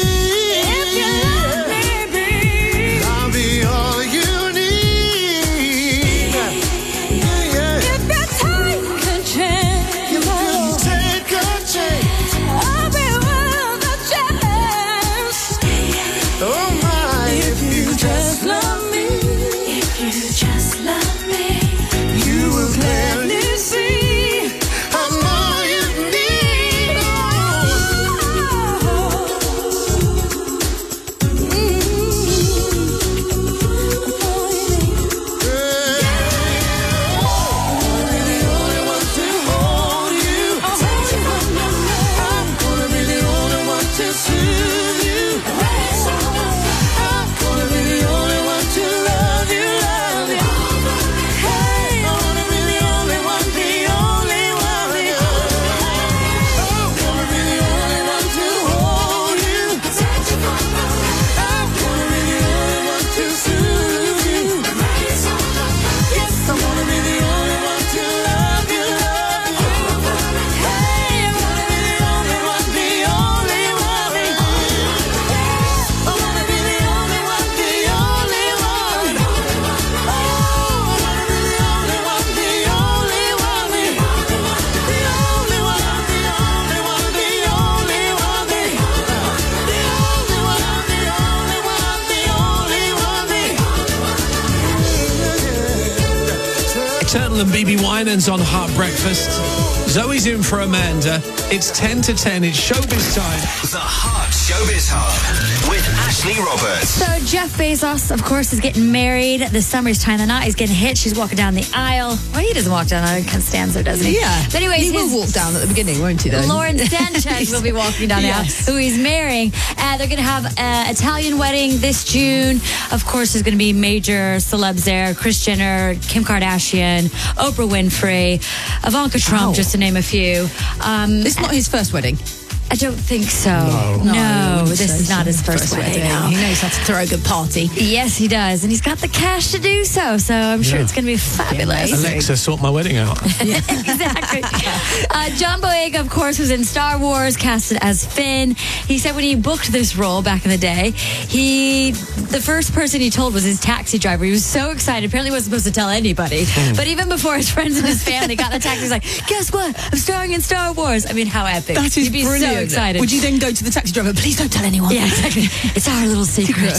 I'll be all you need. Yeah. If you take a chance, You can take a chance. I'll be worth a chance. Oh my, if you just love me, you will gladly see I'm all you need. Turtle and BB Winans on Heart Breakfast. Zoe's in for Amanda. It's 10 to 10. It's showbiz time. The Heart Showbiz Hub with Ashley Roberts. So Jeff Bezos, of course, is getting married. The summer's time. The night he's getting hit. She's walking down the aisle. Well, he doesn't walk down the aisle. He kind of stands there, doesn't he? Yeah. But anyways, he will walk down at the beginning, won't he, though? Lauren Sanchez will be walking down the aisle, who he's marrying. They're going to have an Italian wedding this June. Of course, there's going to be major celebs there. Kris Jenner, Kim Kardashian, Oprah Winfrey, Ivanka Trump, just to name a few. It's not his first wedding. I don't think so. No, this is not his first wedding. No. He knows how to throw a good party. Yes, he does. And he's got the cash to do so. So I'm sure it's going to be fabulous. Alexa, sort my wedding out. Exactly. John Boyega, of course, was in Star Wars, casted as Finn. He said when he booked this role back in the day, the first person he told was his taxi driver. He was so excited. Apparently wasn't supposed to tell anybody. But even before his friends and his family got in the taxi, he's like, guess what? I'm starring in Star Wars. I mean, how epic. That is You'd be brilliant. so excited. Would you then go to the taxi driver, please don't tell anyone? Yeah, exactly. It's our little secret.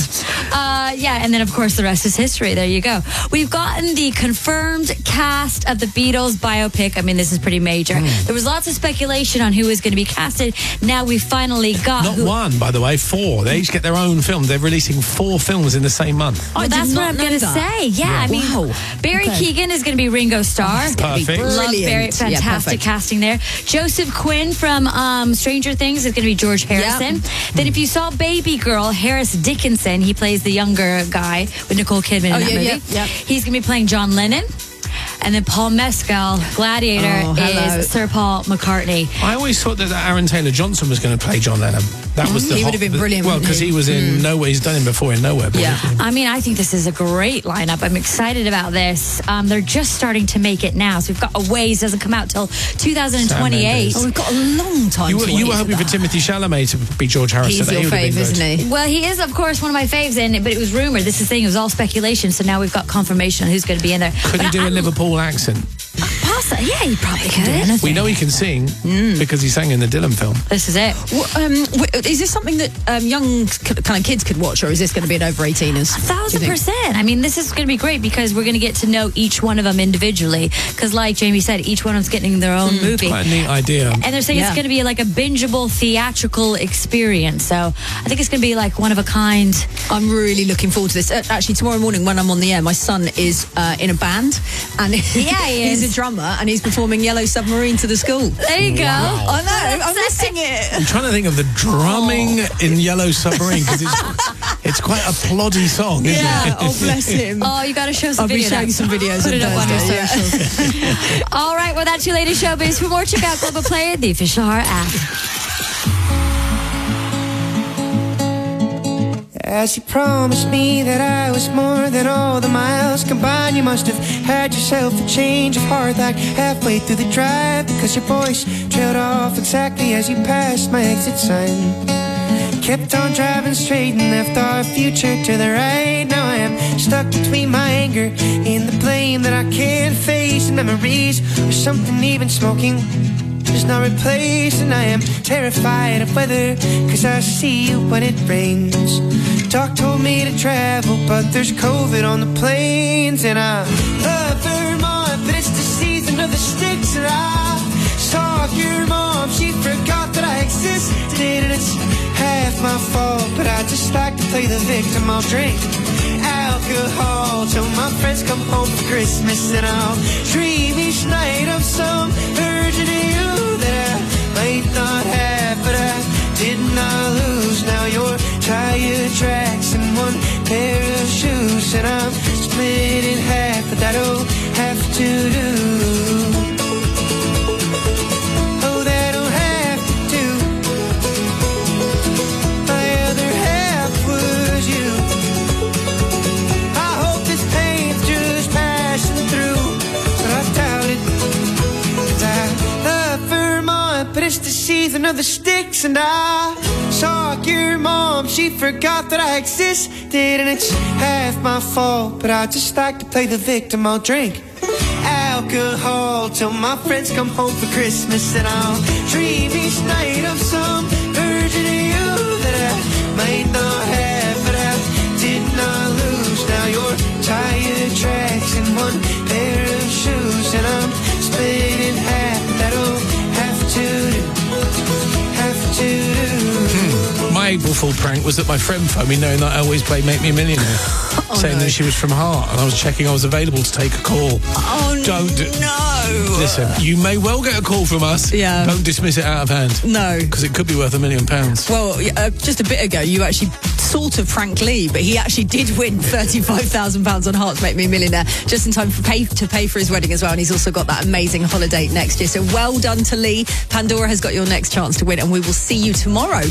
And then, of course, the rest is history. There you go. We've gotten the confirmed cast of the Beatles biopic. I mean, this is pretty major. There was lots of speculation on who was going to be casted. Now we finally got... Not one, by the way, 4. They each get their own film. They're releasing 4 films in the same month. Oh, that's what I'm going to say. Yeah, I mean, Barry Keoghan is going to be Ringo Starr. Perfect. Love Barry. Fantastic casting there. Joseph Quinn from Stranger Things is going to be George Harrison. Then if you saw Baby Girl, Harris Dickinson, he plays the younger guy with Nicole Kidman in that movie. He's going to be playing John Lennon. And then Paul Mescal, Gladiator, is Sir Paul McCartney. I always thought that Aaron Taylor-Johnson was going to play John Lennon. That was He would have been brilliant. Well, because he was in Nowhere. He's done him before in Nowhere. I mean, I think this is a great lineup. I'm excited about this. They're just starting to make it now. So we've got a ways. Doesn't come out till 2028. Oh, we've got a long time You to wait were hoping for Timothy Chalamet to be George Harrison. He's your fave, isn't he? Well, he is, of course, one of my faves, but it was rumored. This is the thing. It was all speculation. So now we've got confirmation on who's going to be in there. Could he do a Liverpool accent? Yeah, he probably could. We know he can sing because he sang in the Dylan film. This is it. Is this something that young kind of kids could watch, or is this going to be an over 18ers? 1,000%. I mean, this is going to be great because we're going to get to know each one of them individually. Because, like Jamie said, each one of them's getting their own movie. Quite a neat idea. And they're saying it's going to be like a bingeable theatrical experience. So I think it's going to be like one of a kind. I'm really looking forward to this. Actually, tomorrow morning when I'm on the air, my son is in a band, and he's a drummer, and he's performing Yellow Submarine to the school. There you go. Wow. I know. I'm missing it. I'm trying to think of the drumming in Yellow Submarine because it's quite a ploddy song, isn't it? Oh, bless him. Oh, you got to show some videos. I'll be showing some videos. Put it up on your Thursday, socials. All right, well, that's your latest showbiz. For more, check out Global Player, the official Heart app. As you promised me that I was more than all the miles combined, you must have had yourself a change of heart like halfway through the drive, because your voice trailed off exactly as you passed my exit sign. Kept on driving straight and left our future to the right. Now I am stuck between my anger in the plane that I can't face, and memories or something even smoking is not replaced. And I am terrified of weather, cause I see you when it rains. Doc told me to travel, but there's COVID on the planes. And I love Vermont, but it's the season of the sticks. And I saw your mom, she forgot that I existed. And it's half my fault, but I just like to play the victim. I'll drink alcohol till my friends come home for Christmas. And I'll dream each night of some version of you that I might not have, but I did not lose. Now you're tire tracks and one pair of shoes, and I'm split in half, but that'll have to do. Oh, that'll have to do. My other half was you. I hope this pain's just passing through, but I doubt it. 'Cause I love Vermont, but it's the season of the sticks. And I saw your mom, she forgot that I existed. And it's half my fault, but I just like to play the victim. I'll drink alcohol till my friends come home for Christmas. And I'll dream each night of some version of you that I might not have, but I did not lose. Now you're tire tracks and one pair of shoes, and I'm split in half. That'll have to do. Have to do. My April Fool prank was that my friend phoned me knowing that I always play Make Me a Millionaire, saying that she was from Heart, and I was checking I was available to take a call. No. Listen, you may well get a call from us. Yeah. Don't dismiss it out of hand. No. Because it could be worth £1 million. Well, just a bit ago, you actually sort of Frank Lee, but he actually did win £35,000 on Hearts Make Me a Millionaire just in time to pay for his wedding as well. And he's also got that amazing holiday next year. So well done to Lee. Pandora has got your next chance to win, and we will see you tomorrow.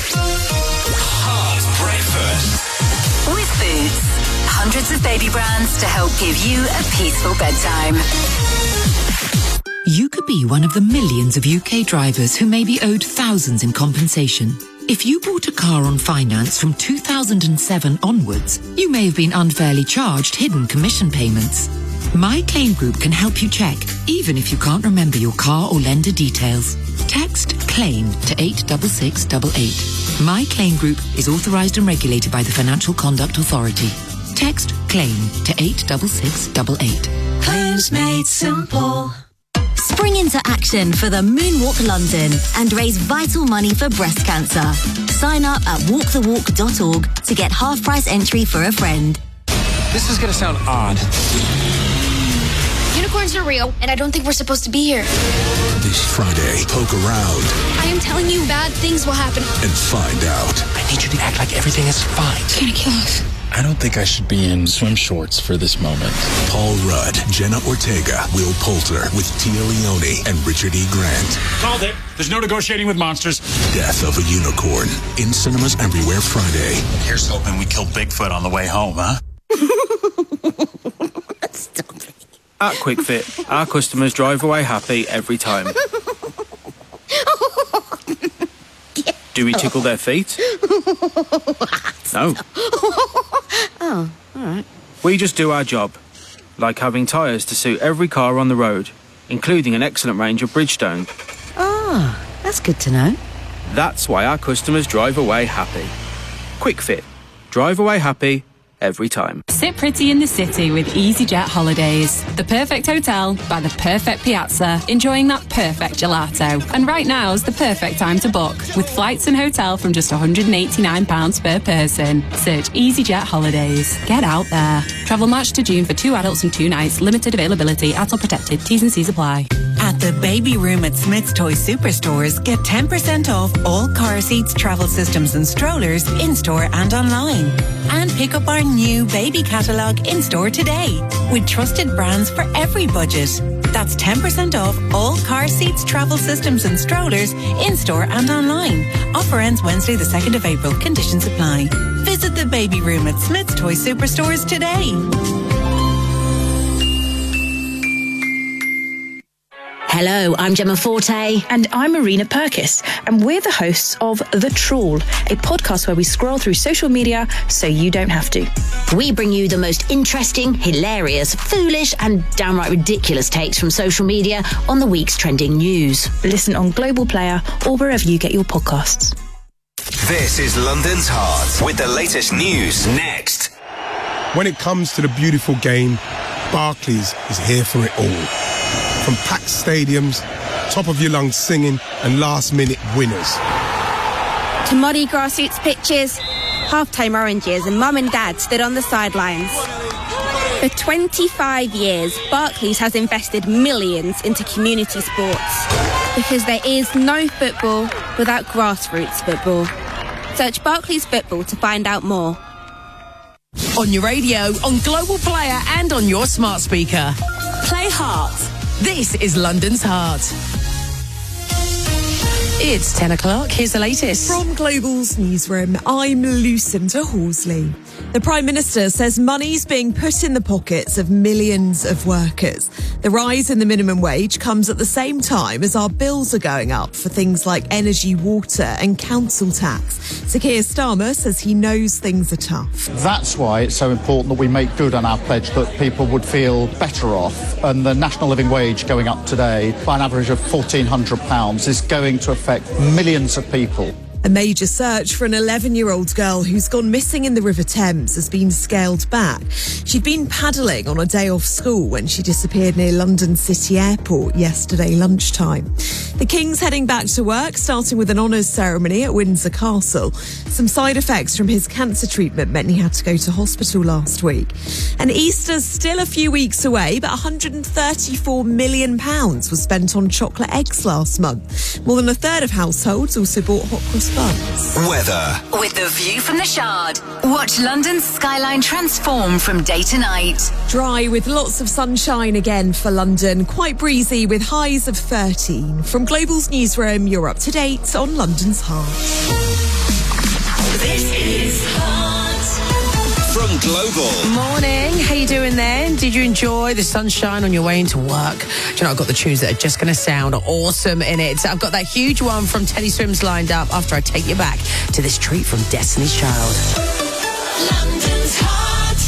Hard breakfast. With Boots. Hundreds of baby brands to help give you a peaceful bedtime. You could be one of the millions of UK drivers who may be owed thousands in compensation. If you bought a car on finance from 2007 onwards, you may have been unfairly charged hidden commission payments. My Claim Group can help you check, even if you can't remember your car or lender details. Text CLAIM to 86688. My Claim Group is authorised and regulated by the Financial Conduct Authority. Text CLAIM to 86688. Claims made simple. Spring into action for the Moonwalk London and raise vital money for breast cancer. Sign up at walkthewalk.org to get half-price entry for a friend. This is going to sound odd. Unicorns are real, and I don't think we're supposed to be here. This Friday, poke around I am telling you, bad things will happen. and find out. I need you to act like everything is fine. It's gonna kill us. I don't think I should be in swim shorts for this moment. Paul Rudd, Jenna Ortega, Will Poulter with Tia Leone and Richard E. Grant. Called it. There's no negotiating with monsters. Death of a Unicorn. In cinemas everywhere Friday. Here's hoping we kill Bigfoot on the way home, huh? At QuickFit, our customers drive away happy every time. Do we tickle their feet? No. Oh, all right. We just do our job, like having tyres to suit every car on the road, including an excellent range of Bridgestone. Ah, that's good to know. That's why our customers drive away happy. QuickFit. Drive away happy every time. Sit pretty in the city with EasyJet Holidays. The perfect hotel by the perfect piazza, enjoying that perfect gelato. And right now is the perfect time to book, with flights and hotel from just £189 per person. Search EasyJet Holidays. Get out there. Travel March to June for 2 adults and 2 nights. Limited availability. ATOL protected. T's and C's apply. At the Baby Room at Smith's Toy Superstores, get 10% off all car seats, travel systems and strollers in-store and online. And pick up our new baby catalogue in-store today, with trusted brands for every budget. That's 10% off all car seats, travel systems and strollers in-store and online. Offer ends Wednesday the 2nd of April. Conditions apply. Visit the Baby Room at Smith's Toy Superstores today. Hello, I'm Gemma Forte. And I'm Marina Purkis. And we're the hosts of The Trawl, a podcast where we scroll through social media so you don't have to. We bring you the most interesting, hilarious, foolish and downright ridiculous takes from social media on the week's trending news. Listen on Global Player or wherever you get your podcasts. This is London's Heart with the latest news next. When it comes to the beautiful game, Barclays is here for it all. From packed stadiums, top of your lungs singing and last-minute winners. To muddy grassroots pitches, half-time oranges and mum and dad stood on the sidelines. For 25 years, Barclays has invested millions into community sports because there is no football without grassroots football. Search Barclays Football to find out more. On your radio, on Global Player and on your smart speaker. Play Heart. This is London's Heart. It's 10 o'clock. Here's the latest. From Global's newsroom, I'm Lucinda Horsley. The Prime Minister says money's being put in the pockets of millions of workers. The rise in the minimum wage comes at the same time as our bills are going up for things like energy, water and council tax. Sir Keir Starmer says he knows things are tough. That's why it's so important that we make good on our pledge that people would feel better off. And the national living wage going up today by an average of £1,400 is going to affect millions of people. A major search for an 11-year-old girl who's gone missing in the River Thames has been scaled back. She'd been paddling on a day off school when she disappeared near London City Airport yesterday lunchtime. The King's heading back to work, starting with an honours ceremony at Windsor Castle. Some side effects from his cancer treatment meant he had to go to hospital last week. And Easter's still a few weeks away, but £134 million was spent on chocolate eggs last month. More than a third of households also bought hot cross funds. Weather. With the view from the Shard, watch London's skyline transform from day to night. Dry with lots of sunshine again for London. Quite breezy with highs of 13. From Global's newsroom, you're up to date on London's heart. This is From Global. Morning, how you doing then? Did you enjoy the sunshine on your way into work? Do you know, I've got the tunes that are just going to sound awesome in it. I've got that huge one from Teddy Swims lined up after I take you back to this treat from Destiny's Child. London's heart.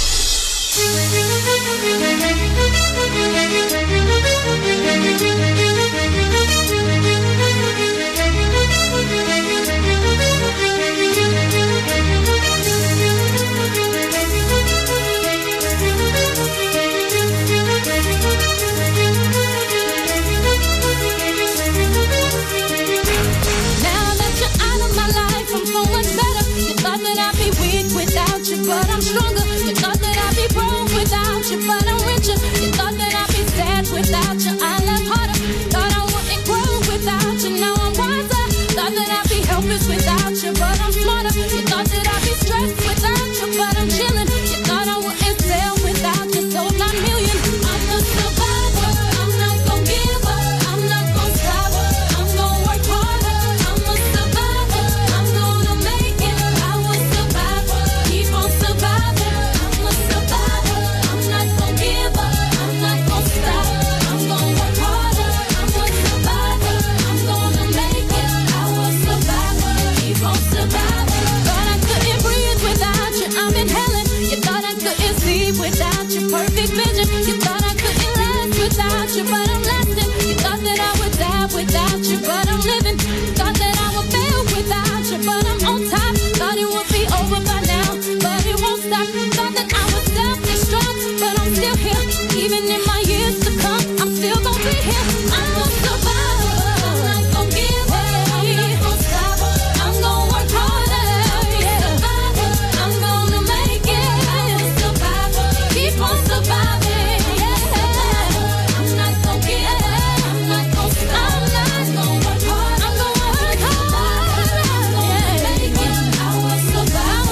But I'm stronger. You thought that I'd be broke without you, but I'm richer. You thought that I'd be sad without you. I love harder. Thought I wouldn't grow without you. Now I'm wiser. Thought that I'd be helpless without you, but I'm smarter. You thought that I'd be stressed without you, but I'm chilling. You thought I wouldn't sell without you, sold 9 million. I'm a survivor. I'm not gonna give up. I'm not gonna stop. I'm gonna work harder. I'm a survivor. I'm gonna make it. I was survivor. Keep on surviving. I'm a survivor. I'm not gonna give up. I'm not gonna stop. I'm gonna work harder. I'm a survivor. I'm gonna make it. I was survivor. Keep on surviving. Thought I couldn't breathe without you. I'm inhaling. You thought I couldn't see without your perfect vision. You thought I couldn't last without you, but I'm lasting. You thought that I would die without you, but I'm living. Thought that I would fail without you, but I'm on top. Thought it would be over by now, but it won't stop. Thought that I would self-destruct, but I'm still here. Even in my years to come, I'm still gonna be here. I'm a survivor. I'm not gonna give up. I'm not gonna stop. I'm gonna work harder. Yeah. Survivor. I'm gonna make it. I'm a survivor. Keep on surviving. Yeah. I'm not gonna give up. I'm not gonna stop. I'm gonna work hard. I'm gonna work hard. I'm gonna make it. I will survive.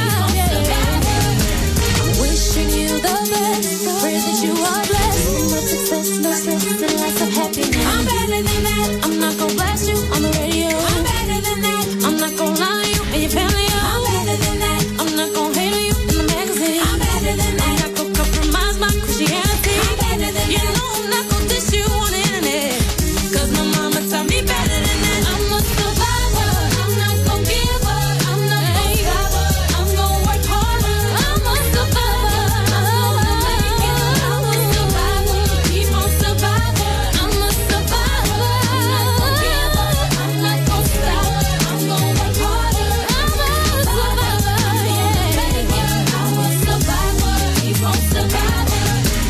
I'm wishing you the best. Pray that you are blessed. Much success, no stress, and lots of happiness. I'm better than that. I'm not gonna blast you on the radio. I'm better than that. I'm not gonna lie to you and your family. I'm better than that. I'm not gonna hate on you in the magazine. I'm better than that. I'm not gonna compromise my Christianity. I'm better than that. You know I'm not gonna diss you on the internet. Cause my mama taught me better than that. I'm a survivor. I'm not gonna give up. I'm not gonna stop. I'm gonna work harder. I'm a survivor. I'm gonna make it. I'm a survivor. Keep on surviving. I'm a survivor. I'm not gonna give up. I'm not gonna stop. I'm gonna work harder. I'm a survivor. Yeah. Make it. I'm a survivor. Keep on surviving.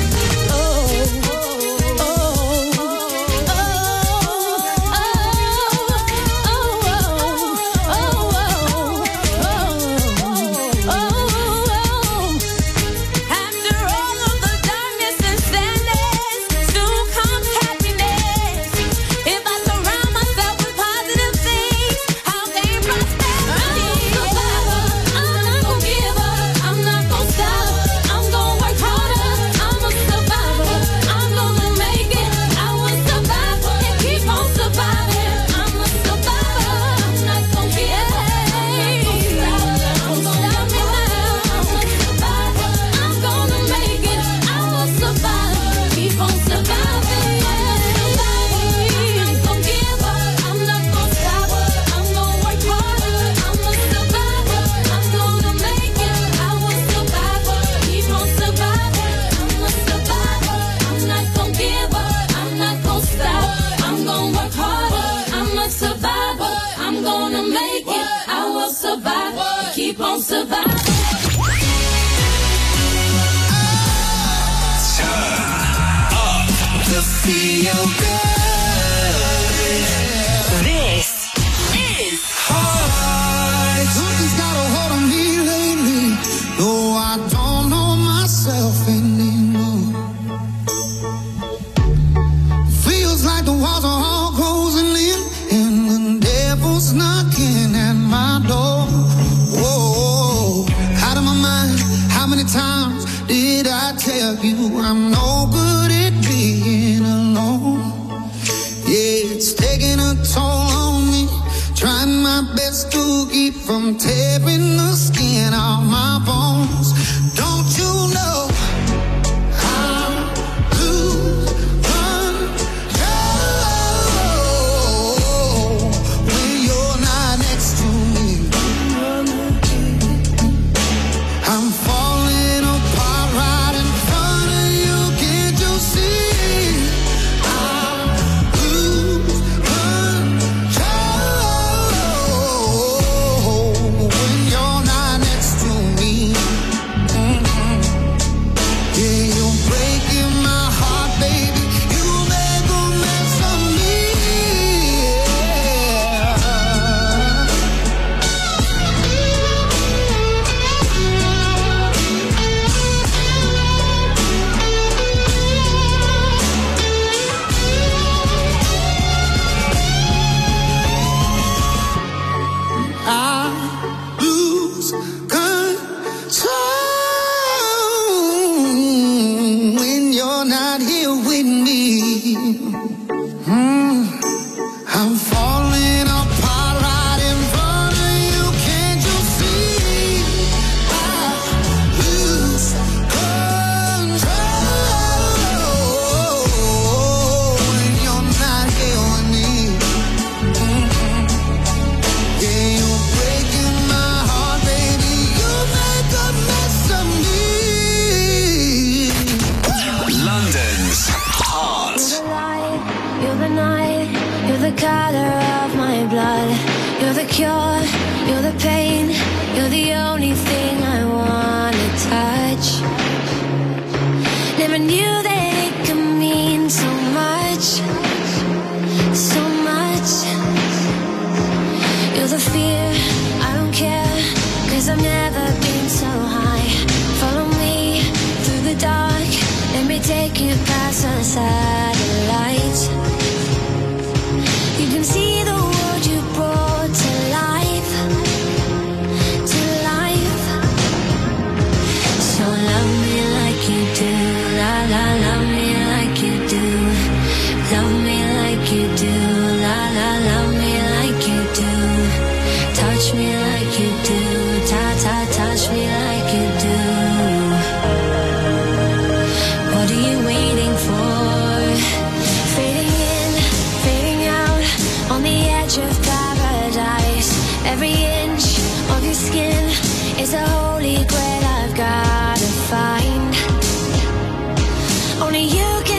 After all of the darkness and sadness, soon comes happiness. If I surround myself with positive things, I'll gain prosperity. I'm a survivor. I'm not gonna give up. I'm not gonna stop. I'm gonna work harder. I'm a survivor. I'm gonna make it. I will survive and keep on surviving. I'm a survivor. I'm not gonna give up. I'm gonna stop me now. I'm a survivor. I'm gonna make it. I will survive. Keep on surviving. I'm not gonna give up. I'm not gonna stop. I'm gonna work harder. I'm a survivor. I'm gonna make it. I will survive. Keep on surviving. I'm a survivor. I'm not gonna give up. I'm not gonna stop. I'm gonna work harder. I'm a survivor. I'm gonna make it. I will survive. Keep on surviving. To feel good. This is Hard. Something's got a hold on me lately. Though I don't know myself anymore. Feels like the walls are all closing in and the devil's knocking. London's heart. You're the night, you're the color of my blood. You're the cure, you're the pain, you're the only thing I wanna touch. Never knew that it could mean so much, so much. You're the fear, I don't care, 'cause I've never been so high. Follow me through the dark, let me take you past the satellite. You can see the world you brought to life, to life. So love me like you do, la la, love me like you do. Love me like you do, la la, love me like you do. Touch me like you do, ta ta, touch me like you do. What are you waiting for? Fading in, fading out, on the edge of paradise. Every inch of your skin is a holy grail I've gotta find. Only you can